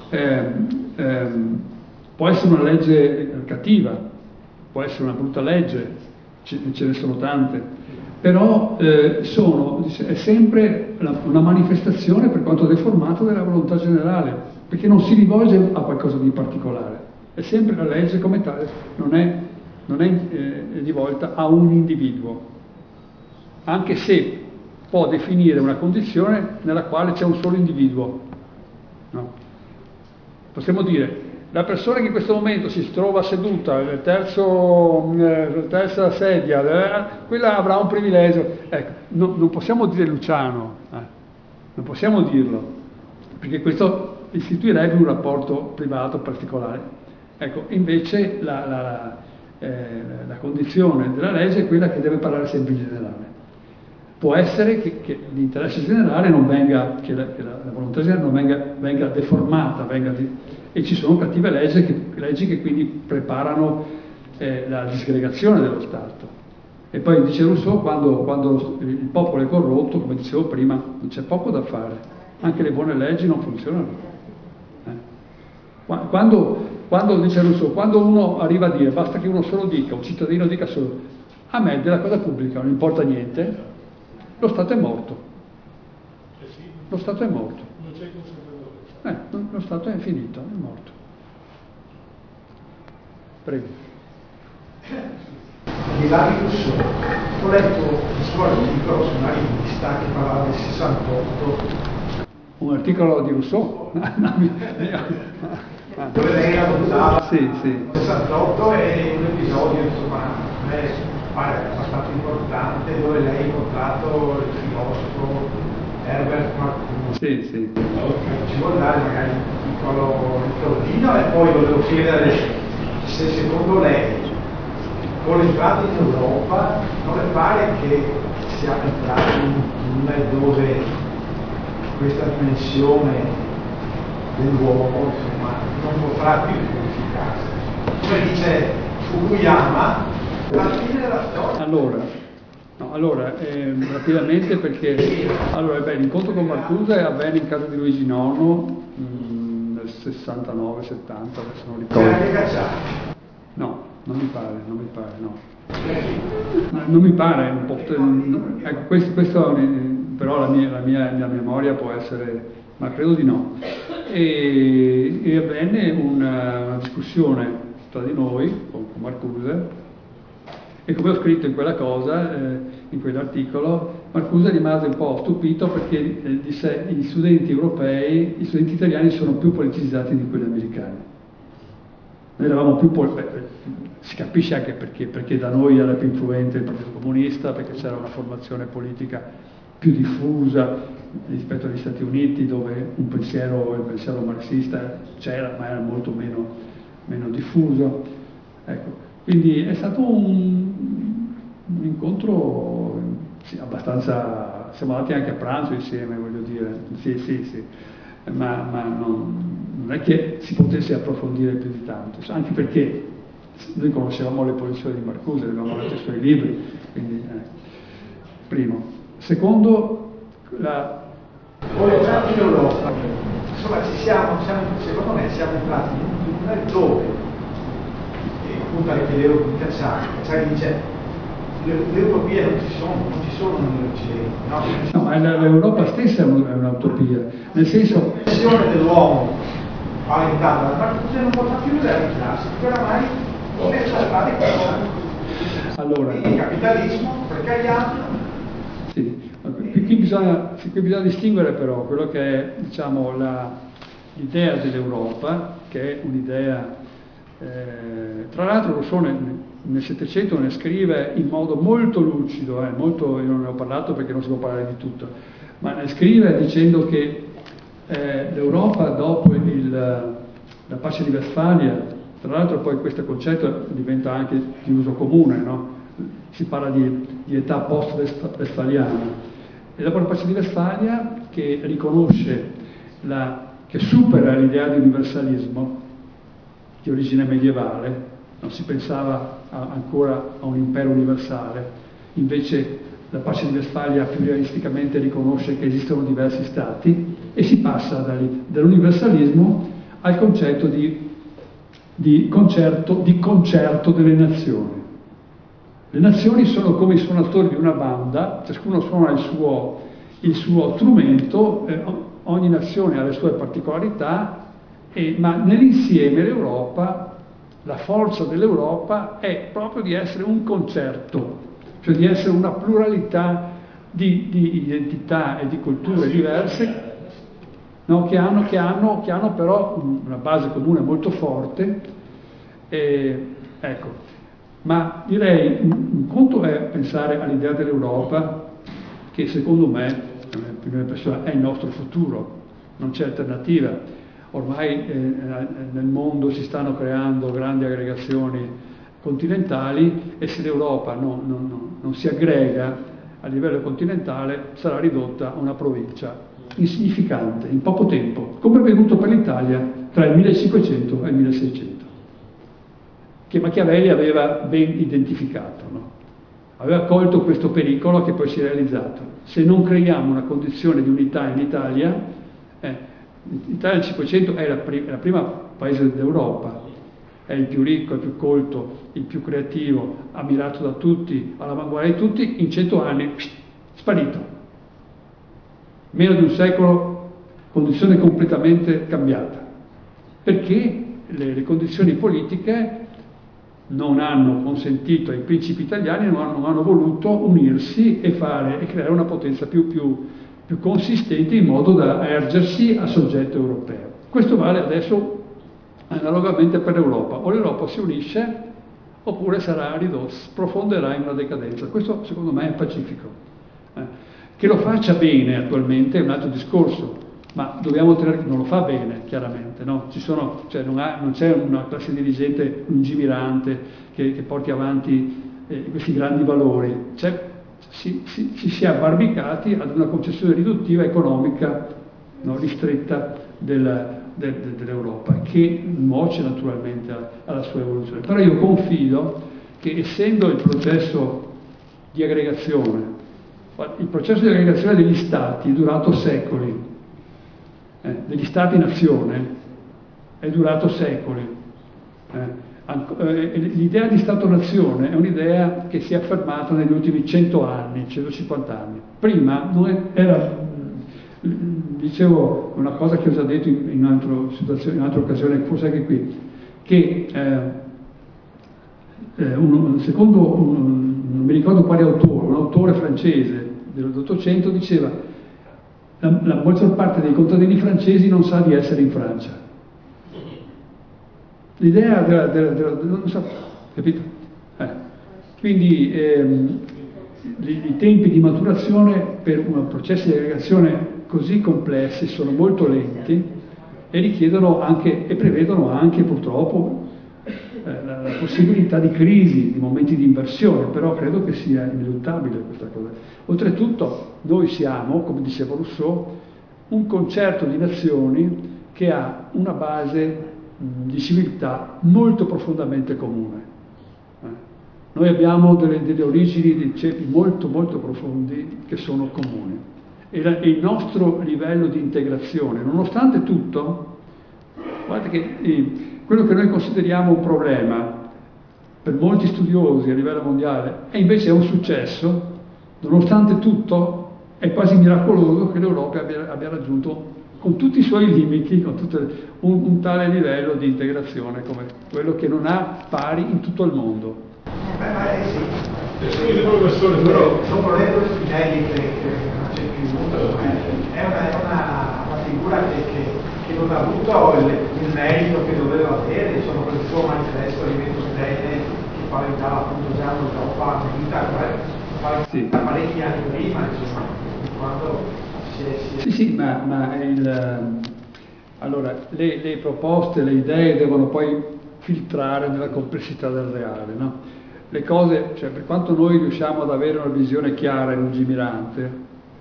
può essere una legge cattiva, può essere una brutta legge, ce ne sono tante, però è sempre una manifestazione per quanto deformato della volontà generale, perché non si rivolge a qualcosa di particolare, è sempre la legge come tale, non è rivolta a un individuo, anche se può definire una condizione nella quale c'è un solo individuo, no? Possiamo dire, la persona che in questo momento si trova seduta nella terza sedia, quella avrà un privilegio. Ecco, non possiamo dire Luciano, non possiamo dirlo, perché questo istituirebbe un rapporto privato particolare. Ecco, invece la condizione della legge è quella che deve parlare sempre in generale. Può essere che l'interesse generale non venga, che la volontà generale non venga deformata, e ci sono cattive leggi che quindi preparano la disgregazione dello Stato. E poi dice Rousseau, quando il popolo è corrotto, come dicevo prima, non c'è poco da fare, anche le buone leggi non funzionano. Quando dice Rousseau, quando uno arriva a dire, basta che uno solo dica, un cittadino dica solo, a me della cosa pubblica non importa niente, lo Stato è morto. Lo Stato è morto. Non c'è consapevolezza. Lo Stato è finito, è morto. Prego. Di là di Rousseau, ho letto un suo articolo su una rivista che parlava del 68. Un articolo di Rousseau? Dove lei raccontava Sì. il 68 è un episodio, insomma, a me pare abbastanza importante, dove lei ha incontrato il filosofo Herbert Marcuse. Sì. Ci vuole dare magari un piccolo ricordino e poi volevo chiedere se secondo lei con l'entrata in Europa non le pare che siamo entrati in un tunnel dove questa dimensione dell'uomo, insomma, non potrà più purificarsi. Come dice Fukuyama, alla fine della storia. Allora, No, allora, rapidamente perché l'incontro con Marcuse avvenne in casa di Luigi IX nel 69-70, adesso non ricordo. No, non mi pare, no. Non mi pare, un po', ecco, questo però la mia memoria può essere, ma credo di no. E avvenne una discussione tra di noi, con Marcuse, e come ho scritto in quella cosa, in quell'articolo, Marcuse rimase un po' stupito perché disse gli studenti europei, gli studenti italiani sono più politizzati di quelli americani. Noi eravamo più si capisce anche perché da noi era più influente il Partito Comunista, perché c'era una formazione politica più diffusa rispetto agli Stati Uniti, dove il pensiero marxista c'era, ma era molto meno diffuso. Ecco. Quindi è stato un incontro abbastanza, siamo andati anche a pranzo insieme, voglio dire, sì, ma non è che si potesse approfondire più di tanto, anche perché noi conoscevamo le posizioni di Marcuse, avevamo letto i suoi libri, quindi primo. Secondo, poi entrati in Europa, insomma secondo me siamo entrati in un tunnel dove appunto le chiedevo di Cacciari dice le utopie non ci sono nell'Occidente, no? No, ma l'Europa stessa è un'utopia, nel senso la pressione dell'uomo alentata dal Marcuse non potrà più realizzarsi, perché oramai la strada è questa. Allora, il capitalismo precariato. Sì, qui bisogna distinguere però quello che è, diciamo, l'idea dell'Europa, che è un'idea. Tra l'altro Rousseau nel Settecento ne scrive in modo molto lucido, io non ne ho parlato perché non si può parlare di tutto, ma ne scrive dicendo che l'Europa dopo la pace di Westfalia, tra l'altro poi questo concetto diventa anche di uso comune, no? Si parla di età post-westfaliana, e dopo la pace di Westfalia che riconosce, che supera l'idea di universalismo di origine medievale, non si pensava ancora a un impero universale, invece la pace di Westfalia più realisticamente riconosce che esistono diversi stati e si passa dall'universalismo al concetto di concerto delle nazioni. Le nazioni sono come i suonatori di una banda, ciascuno suona il suo strumento, ogni nazione ha le sue particolarità, ma nell'insieme l'Europa, la forza dell'Europa è proprio di essere un concerto, cioè di essere una pluralità di identità e di culture diverse, no, che hanno però una base comune molto forte. Ecco. Ma direi, un conto è pensare all'idea dell'Europa, che secondo me, è il nostro futuro, non c'è alternativa. Ormai nel mondo si stanno creando grandi aggregazioni continentali e se l'Europa non si aggrega a livello continentale sarà ridotta a una provincia insignificante in poco tempo, come è avvenuto per l'Italia tra il 1500 e il 1600, che Machiavelli aveva ben identificato, no? Aveva colto questo pericolo che poi si è realizzato. Se non creiamo una condizione di unità in Italia, l'Italia del 500 è la prima paese d'Europa, è il più ricco, il più colto, il più creativo, ammirato da tutti, all'avanguardia di tutti, in 100 anni sparito. Meno di un secolo, condizione completamente cambiata, perché le condizioni politiche non hanno consentito ai principi italiani, non hanno voluto unirsi e creare una potenza più consistente in modo da ergersi a soggetto europeo. Questo vale adesso analogamente per l'Europa. O l'Europa si unisce oppure sarà ridotta, sprofonderà in una decadenza. Questo secondo me è pacifico. Che lo faccia bene attualmente è un altro discorso, ma dobbiamo tenere, non lo fa bene chiaramente, no? Non c'è una classe dirigente lungimirante che porti avanti questi grandi valori. Ci si è abbarbicati ad una concezione riduttiva economica, no, ristretta dell'Europa, che nuoce naturalmente alla sua evoluzione. Però io confido che, essendo il processo di aggregazione. Il processo di aggregazione degli stati è durato secoli, degli stati-nazione è durato secoli. L'idea di Stato-nazione è un'idea che si è affermata negli ultimi 100 anni, 150 anni. Prima era, dicevo una cosa che ho già detto in un'altra occasione, forse anche qui, che non mi ricordo quale autore, un autore francese dell'Ottocento diceva la maggior parte dei contadini francesi non sa di essere in Francia. L'idea non so, capito? Quindi i tempi di maturazione per processi di aggregazione così complessi sono molto lenti e richiedono anche, e prevedono anche purtroppo la possibilità di crisi, di momenti di inversione, però credo che sia ineluttabile questa cosa. Oltretutto noi siamo, come diceva Rousseau, un concerto di nazioni che ha una base di civiltà molto profondamente comune. Noi abbiamo delle origini, dei ceppi molto molto profondi che sono comuni e il nostro livello di integrazione, nonostante tutto, guardate che quello che noi consideriamo un problema per molti studiosi a livello mondiale e invece è un successo, nonostante tutto è quasi miracoloso che l'Europa abbia raggiunto con tutti i suoi limiti, con un tale livello di integrazione come quello che non ha pari in tutto il mondo. Sì. Scusi professore, però non volevo Spinelli che non c'è più, è una figura che non ha avuto il merito che doveva avere, insomma, per il suo manifesto Alimento Bene, che paventava appunto già un'Europa unita, parecchi anni prima, insomma, quando Sì, ma allora, le proposte, le idee devono poi filtrare nella complessità del reale, no? Le cose, cioè per quanto noi riusciamo ad avere una visione chiara e lungimirante,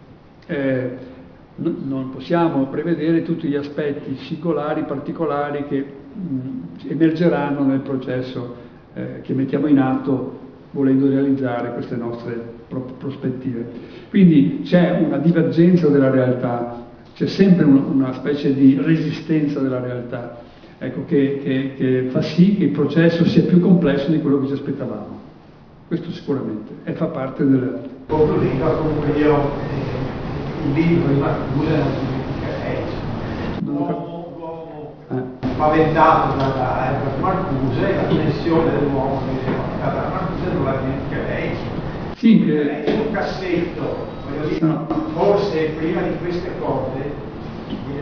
non possiamo prevedere tutti gli aspetti singolari, particolari che emergeranno nel processo che mettiamo in atto volendo realizzare queste nostre prospettive. Quindi c'è una divergenza della realtà, c'è sempre una specie di resistenza della realtà, ecco, che fa sì che il processo sia più complesso di quello che ci aspettavamo. Questo sicuramente, e fa parte del... Concludendo, comunque io il libro di Marcuse non significa l'uomo paventato da Marcuse, la dimensione dell'uomo che viene paventata da Marcuse non la dimentica lei. Sì, è un cassetto, voglio dire, no. Forse prima di queste cose viene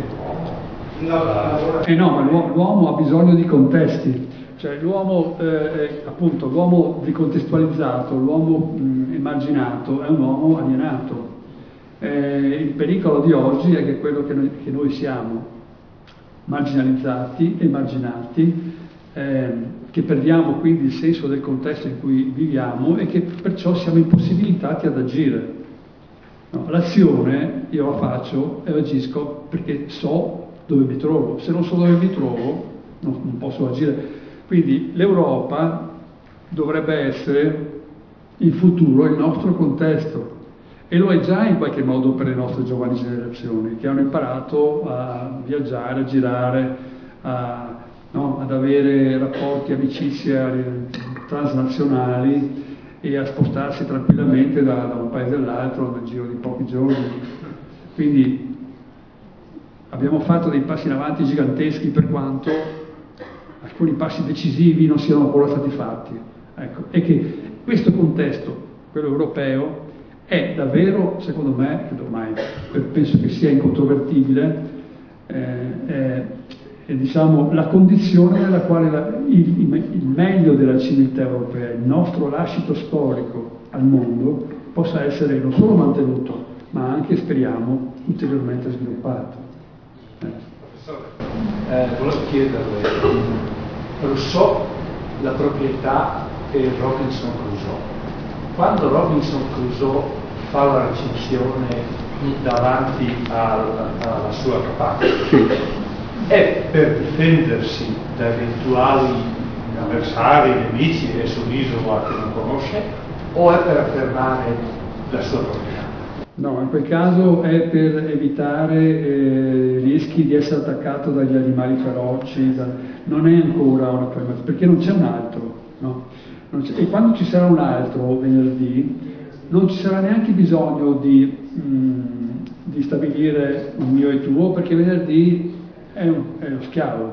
l'uomo. No, ma l'uomo ha bisogno di contesti, cioè l'uomo, appunto, l'uomo ricontestualizzato, l'uomo emarginato è un uomo alienato. Il pericolo di oggi è che quello che noi siamo marginalizzati, emarginati, che perdiamo quindi il senso del contesto in cui viviamo e che perciò siamo impossibilitati ad agire. No, l'azione io la faccio e agisco perché so dove mi trovo. Se non so dove mi trovo, non posso agire. Quindi l'Europa dovrebbe essere in futuro il nostro contesto e lo è già in qualche modo per le nostre giovani generazioni che hanno imparato a viaggiare, a girare, ad avere rapporti, amicizie transnazionali e a spostarsi tranquillamente da un paese all'altro nel giro di pochi giorni. Quindi abbiamo fatto dei passi in avanti giganteschi per quanto alcuni passi decisivi non siano ancora stati fatti. Ecco, e che questo contesto, quello europeo, è davvero, secondo me, che ormai penso che sia incontrovertibile, diciamo, la condizione nella quale il meglio della civiltà europea, il nostro lascito storico al mondo, possa essere non solo mantenuto, ma anche, speriamo, ulteriormente sviluppato. Volevo chiederle, Rousseau, la proprietà e Robinson Crusoe. Quando Robinson Crusoe fa la recensione davanti alla sua capanna, è per difendersi da eventuali avversari, nemici e sull'isola che non conosce, o è per affermare la sua proprietà? No, in quel caso è per evitare rischi di essere attaccato dagli animali feroci, non è ancora una affermazione, perché non c'è un altro, no? E quando ci sarà un altro venerdì, non ci sarà neanche bisogno di stabilire un mio e tuo, perché venerdì è lo schiavo,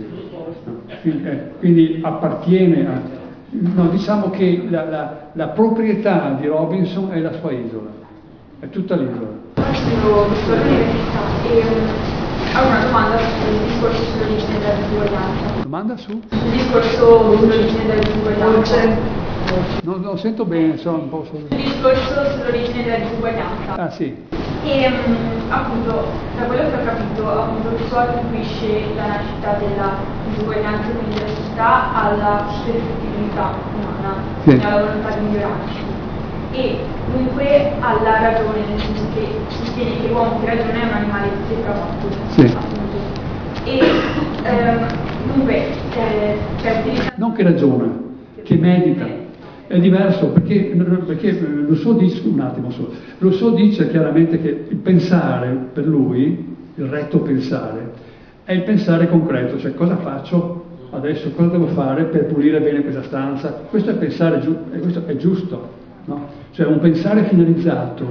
quindi appartiene a... No, diciamo che la proprietà di Robinson è la sua isola. È tutta l'isola. Studio all'università e ho una domanda sul discorso sull'origine della disuguaglianza. Domanda su? Il discorso sull'origine della disuguaglianza. Non lo sento bene, sono un po'... Il discorso sull'origine della disuguaglianza. Ah sì. E appunto, da quello che ho capito, appunto Rousseau attribuisce la nascita della disuguaglianza e quindi della società alla perfettibilità umana, sì, e alla volontà di migliorarsi. E dunque alla ragione, nel senso che sostiene che l'uomo che ragiona è un animale depravato, sì, appunto. E dunque non che ragiona, che medita. È diverso perché Rousseau dice, un attimo solo, Rousseau dice chiaramente che il pensare per lui, il retto pensare, è il pensare concreto, cioè cosa faccio adesso, cosa devo fare per pulire bene questa stanza, questo è pensare, questo è giusto. No? Cioè un pensare finalizzato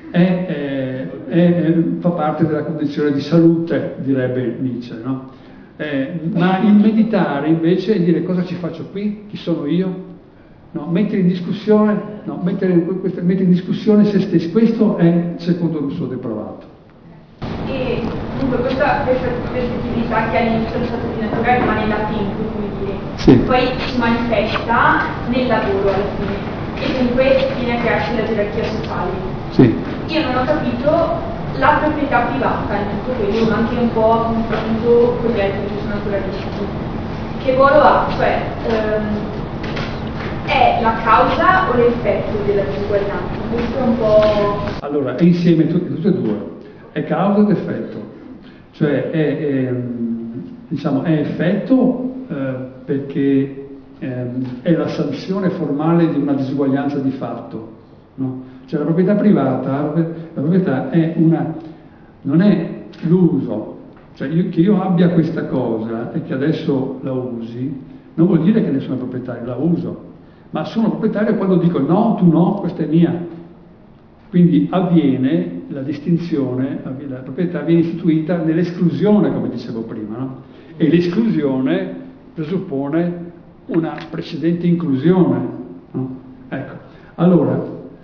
fa parte della condizione di salute, direbbe Nietzsche, no? Ma il meditare invece è dire cosa ci faccio qui, chi sono io, no? Mettere in discussione se stessi, questo è secondo Rousseau depravato. E dunque questa perfettibilità che all'inizio è stato di natura rimane da tempo, come dire, sì, poi si manifesta nel lavoro alla fine. E dunque viene a crearsi la gerarchia sociale. Sì. Io non ho capito la proprietà privata in tutto quello, ma anche un po' a confronto con gli altri che sono naturalisti. Che ruolo ha? Cioè, è la causa o l'effetto della disuguaglianza? Questo è un po'... Allora, è insieme tutte e due. È causa ed effetto. Cioè, diciamo, è effetto perché... è la sanzione formale di una disuguaglianza di fatto, no? Cioè la proprietà privata, la proprietà è non è l'uso, cioè che io abbia questa cosa e che adesso la usi, non vuol dire che ne sono proprietario, la uso, ma sono proprietario quando dico no, tu no, questa è mia. Quindi avviene la distinzione, la proprietà viene istituita nell'esclusione, come dicevo prima, no? E l'esclusione presuppone una precedente inclusione, no? Ecco, allora,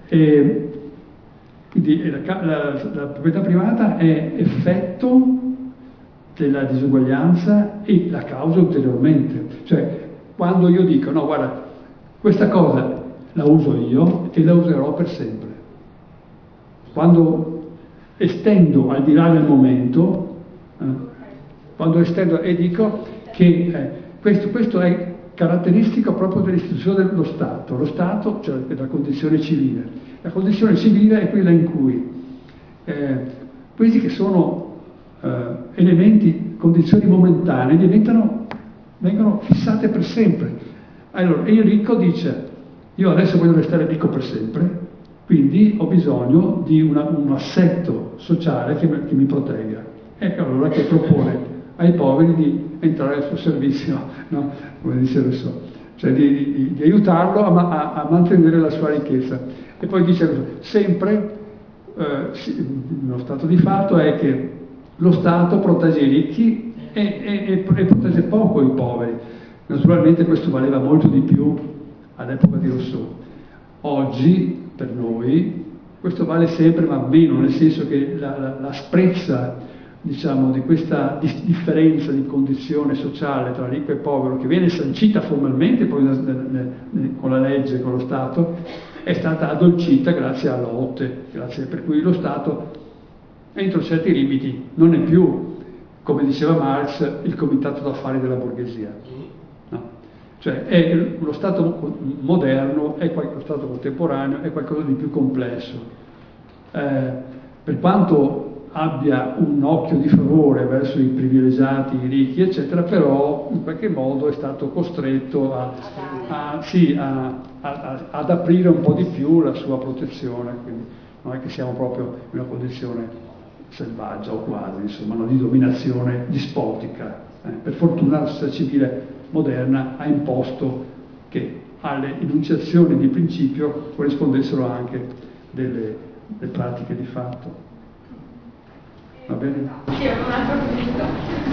quindi la proprietà privata è effetto della disuguaglianza e la causa ulteriormente. Cioè, quando io dico, no, guarda, questa cosa la uso io e la userò per sempre. Quando estendo al di là del momento, quando estendo e dico che questo è caratteristico proprio dell'istituzione dello Stato. Lo Stato, cioè la condizione civile. La condizione civile è quella in cui questi che sono elementi, condizioni momentanee, vengono fissate per sempre. Allora, Enrico dice, io adesso voglio restare ricco per sempre, quindi ho bisogno di un assetto sociale che mi protegga. Ecco allora che propone ai poveri di entrare al suo servizio, no? Come dice Rousseau, cioè di aiutarlo a mantenere la sua ricchezza. E poi dice sempre, lo stato di fatto è che lo Stato protegge i ricchi e protegge poco i poveri. Naturalmente questo valeva molto di più all'epoca di Rousseau. Oggi, per noi, questo vale sempre ma meno, nel senso che l'asprezza, diciamo, di questa differenza di condizione sociale tra ricco e povero, che viene sancita formalmente poi con la legge, con lo Stato, è stata addolcita grazie a lotte, per cui lo Stato, entro certi limiti, non è più, come diceva Marx, il comitato d'affari della borghesia. No. Cioè è lo Stato moderno, lo Stato contemporaneo è qualcosa di più complesso. Per quanto abbia un occhio di favore verso i privilegiati, i ricchi, eccetera, però in qualche modo è stato costretto ad aprire un po' di più la sua protezione, quindi non è che siamo proprio in una condizione selvaggia o quasi, insomma, no, di dominazione dispotica. Per fortuna la società civile moderna ha imposto che alle enunciazioni di principio corrispondessero anche delle pratiche di fatto. Va bene? Sì, ho un'altra curiosità.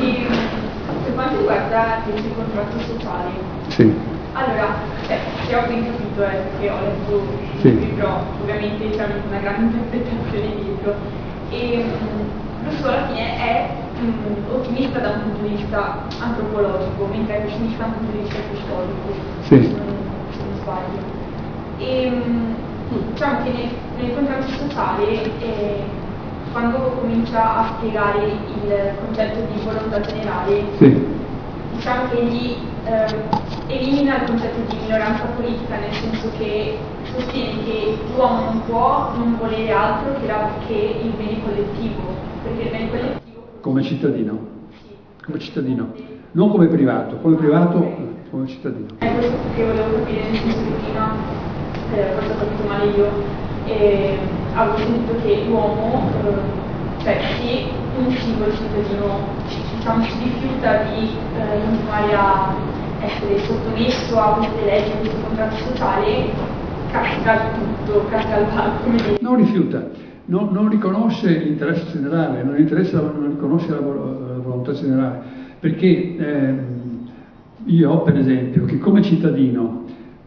Per quanto riguarda invece i contratti sociali, Sì. allora, se ho ben capito, perché ho letto Sì. il libro, ovviamente c'è una grande interpretazione dietro, e Rousseau alla fine è ottimista da un punto di vista antropologico, mentre è pessimista da un punto di vista storico, Sì. se non sbaglio. E diciamo che nel contratto sociale, quando comincia a spiegare il concetto di volontà generale, Sì. diciamo che egli elimina il concetto di minoranza politica, nel senso che sostiene che l'uomo non può non volere altro che il bene collettivo, perché il bene collettivo... Come cittadino. Sì. Come cittadino. Non come privato, come privato, come cittadino. È questo che volevo capire, nel senso che prima, forse ho capito male io, avevo sentito che l'uomo, cioè se un singolo cittadino diciamo, si rifiuta di continuare a essere sottomesso a queste leggi, a questo contratto sociale, casca il tutto, casca il palco, come dire. Non rifiuta, non riconosce l'interesse generale, non riconosce la volontà generale, perché io per esempio che come cittadino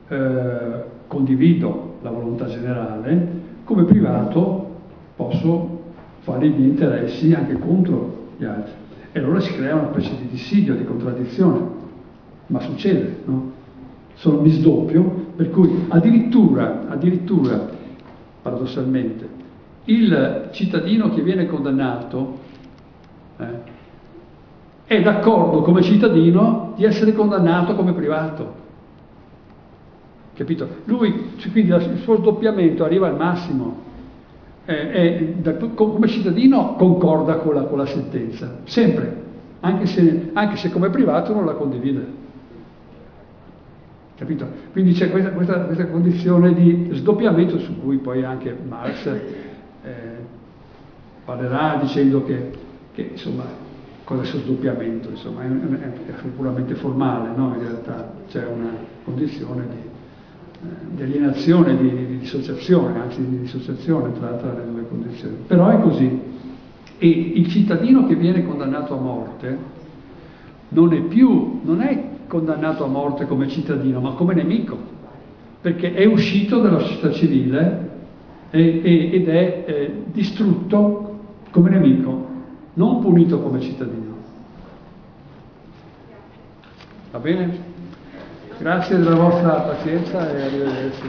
condivido la volontà generale, come privato posso fare i miei interessi anche contro gli altri. E allora si crea una specie di dissidio, di contraddizione, ma succede, no? Mi sdoppio, per cui addirittura, paradossalmente, il cittadino che viene condannato è d'accordo come cittadino di essere condannato come privato. Capito? Lui, quindi il suo sdoppiamento arriva al massimo, come cittadino concorda con la sentenza, sempre, anche se come privato non la condivide. Capito? Quindi c'è questa condizione di sdoppiamento su cui poi anche Marx parlerà dicendo che insomma, cosa è questo sdoppiamento? Insomma, è puramente formale, no? In realtà c'è una condizione di alienazione, di dissociazione, anzi di dissociazione tra le due condizioni. Però è così. E il cittadino che viene condannato a morte non è condannato a morte come cittadino, ma come nemico, perché è uscito dalla società civile ed è distrutto come nemico, non punito come cittadino. Va bene? Grazie della vostra pazienza e arrivederci.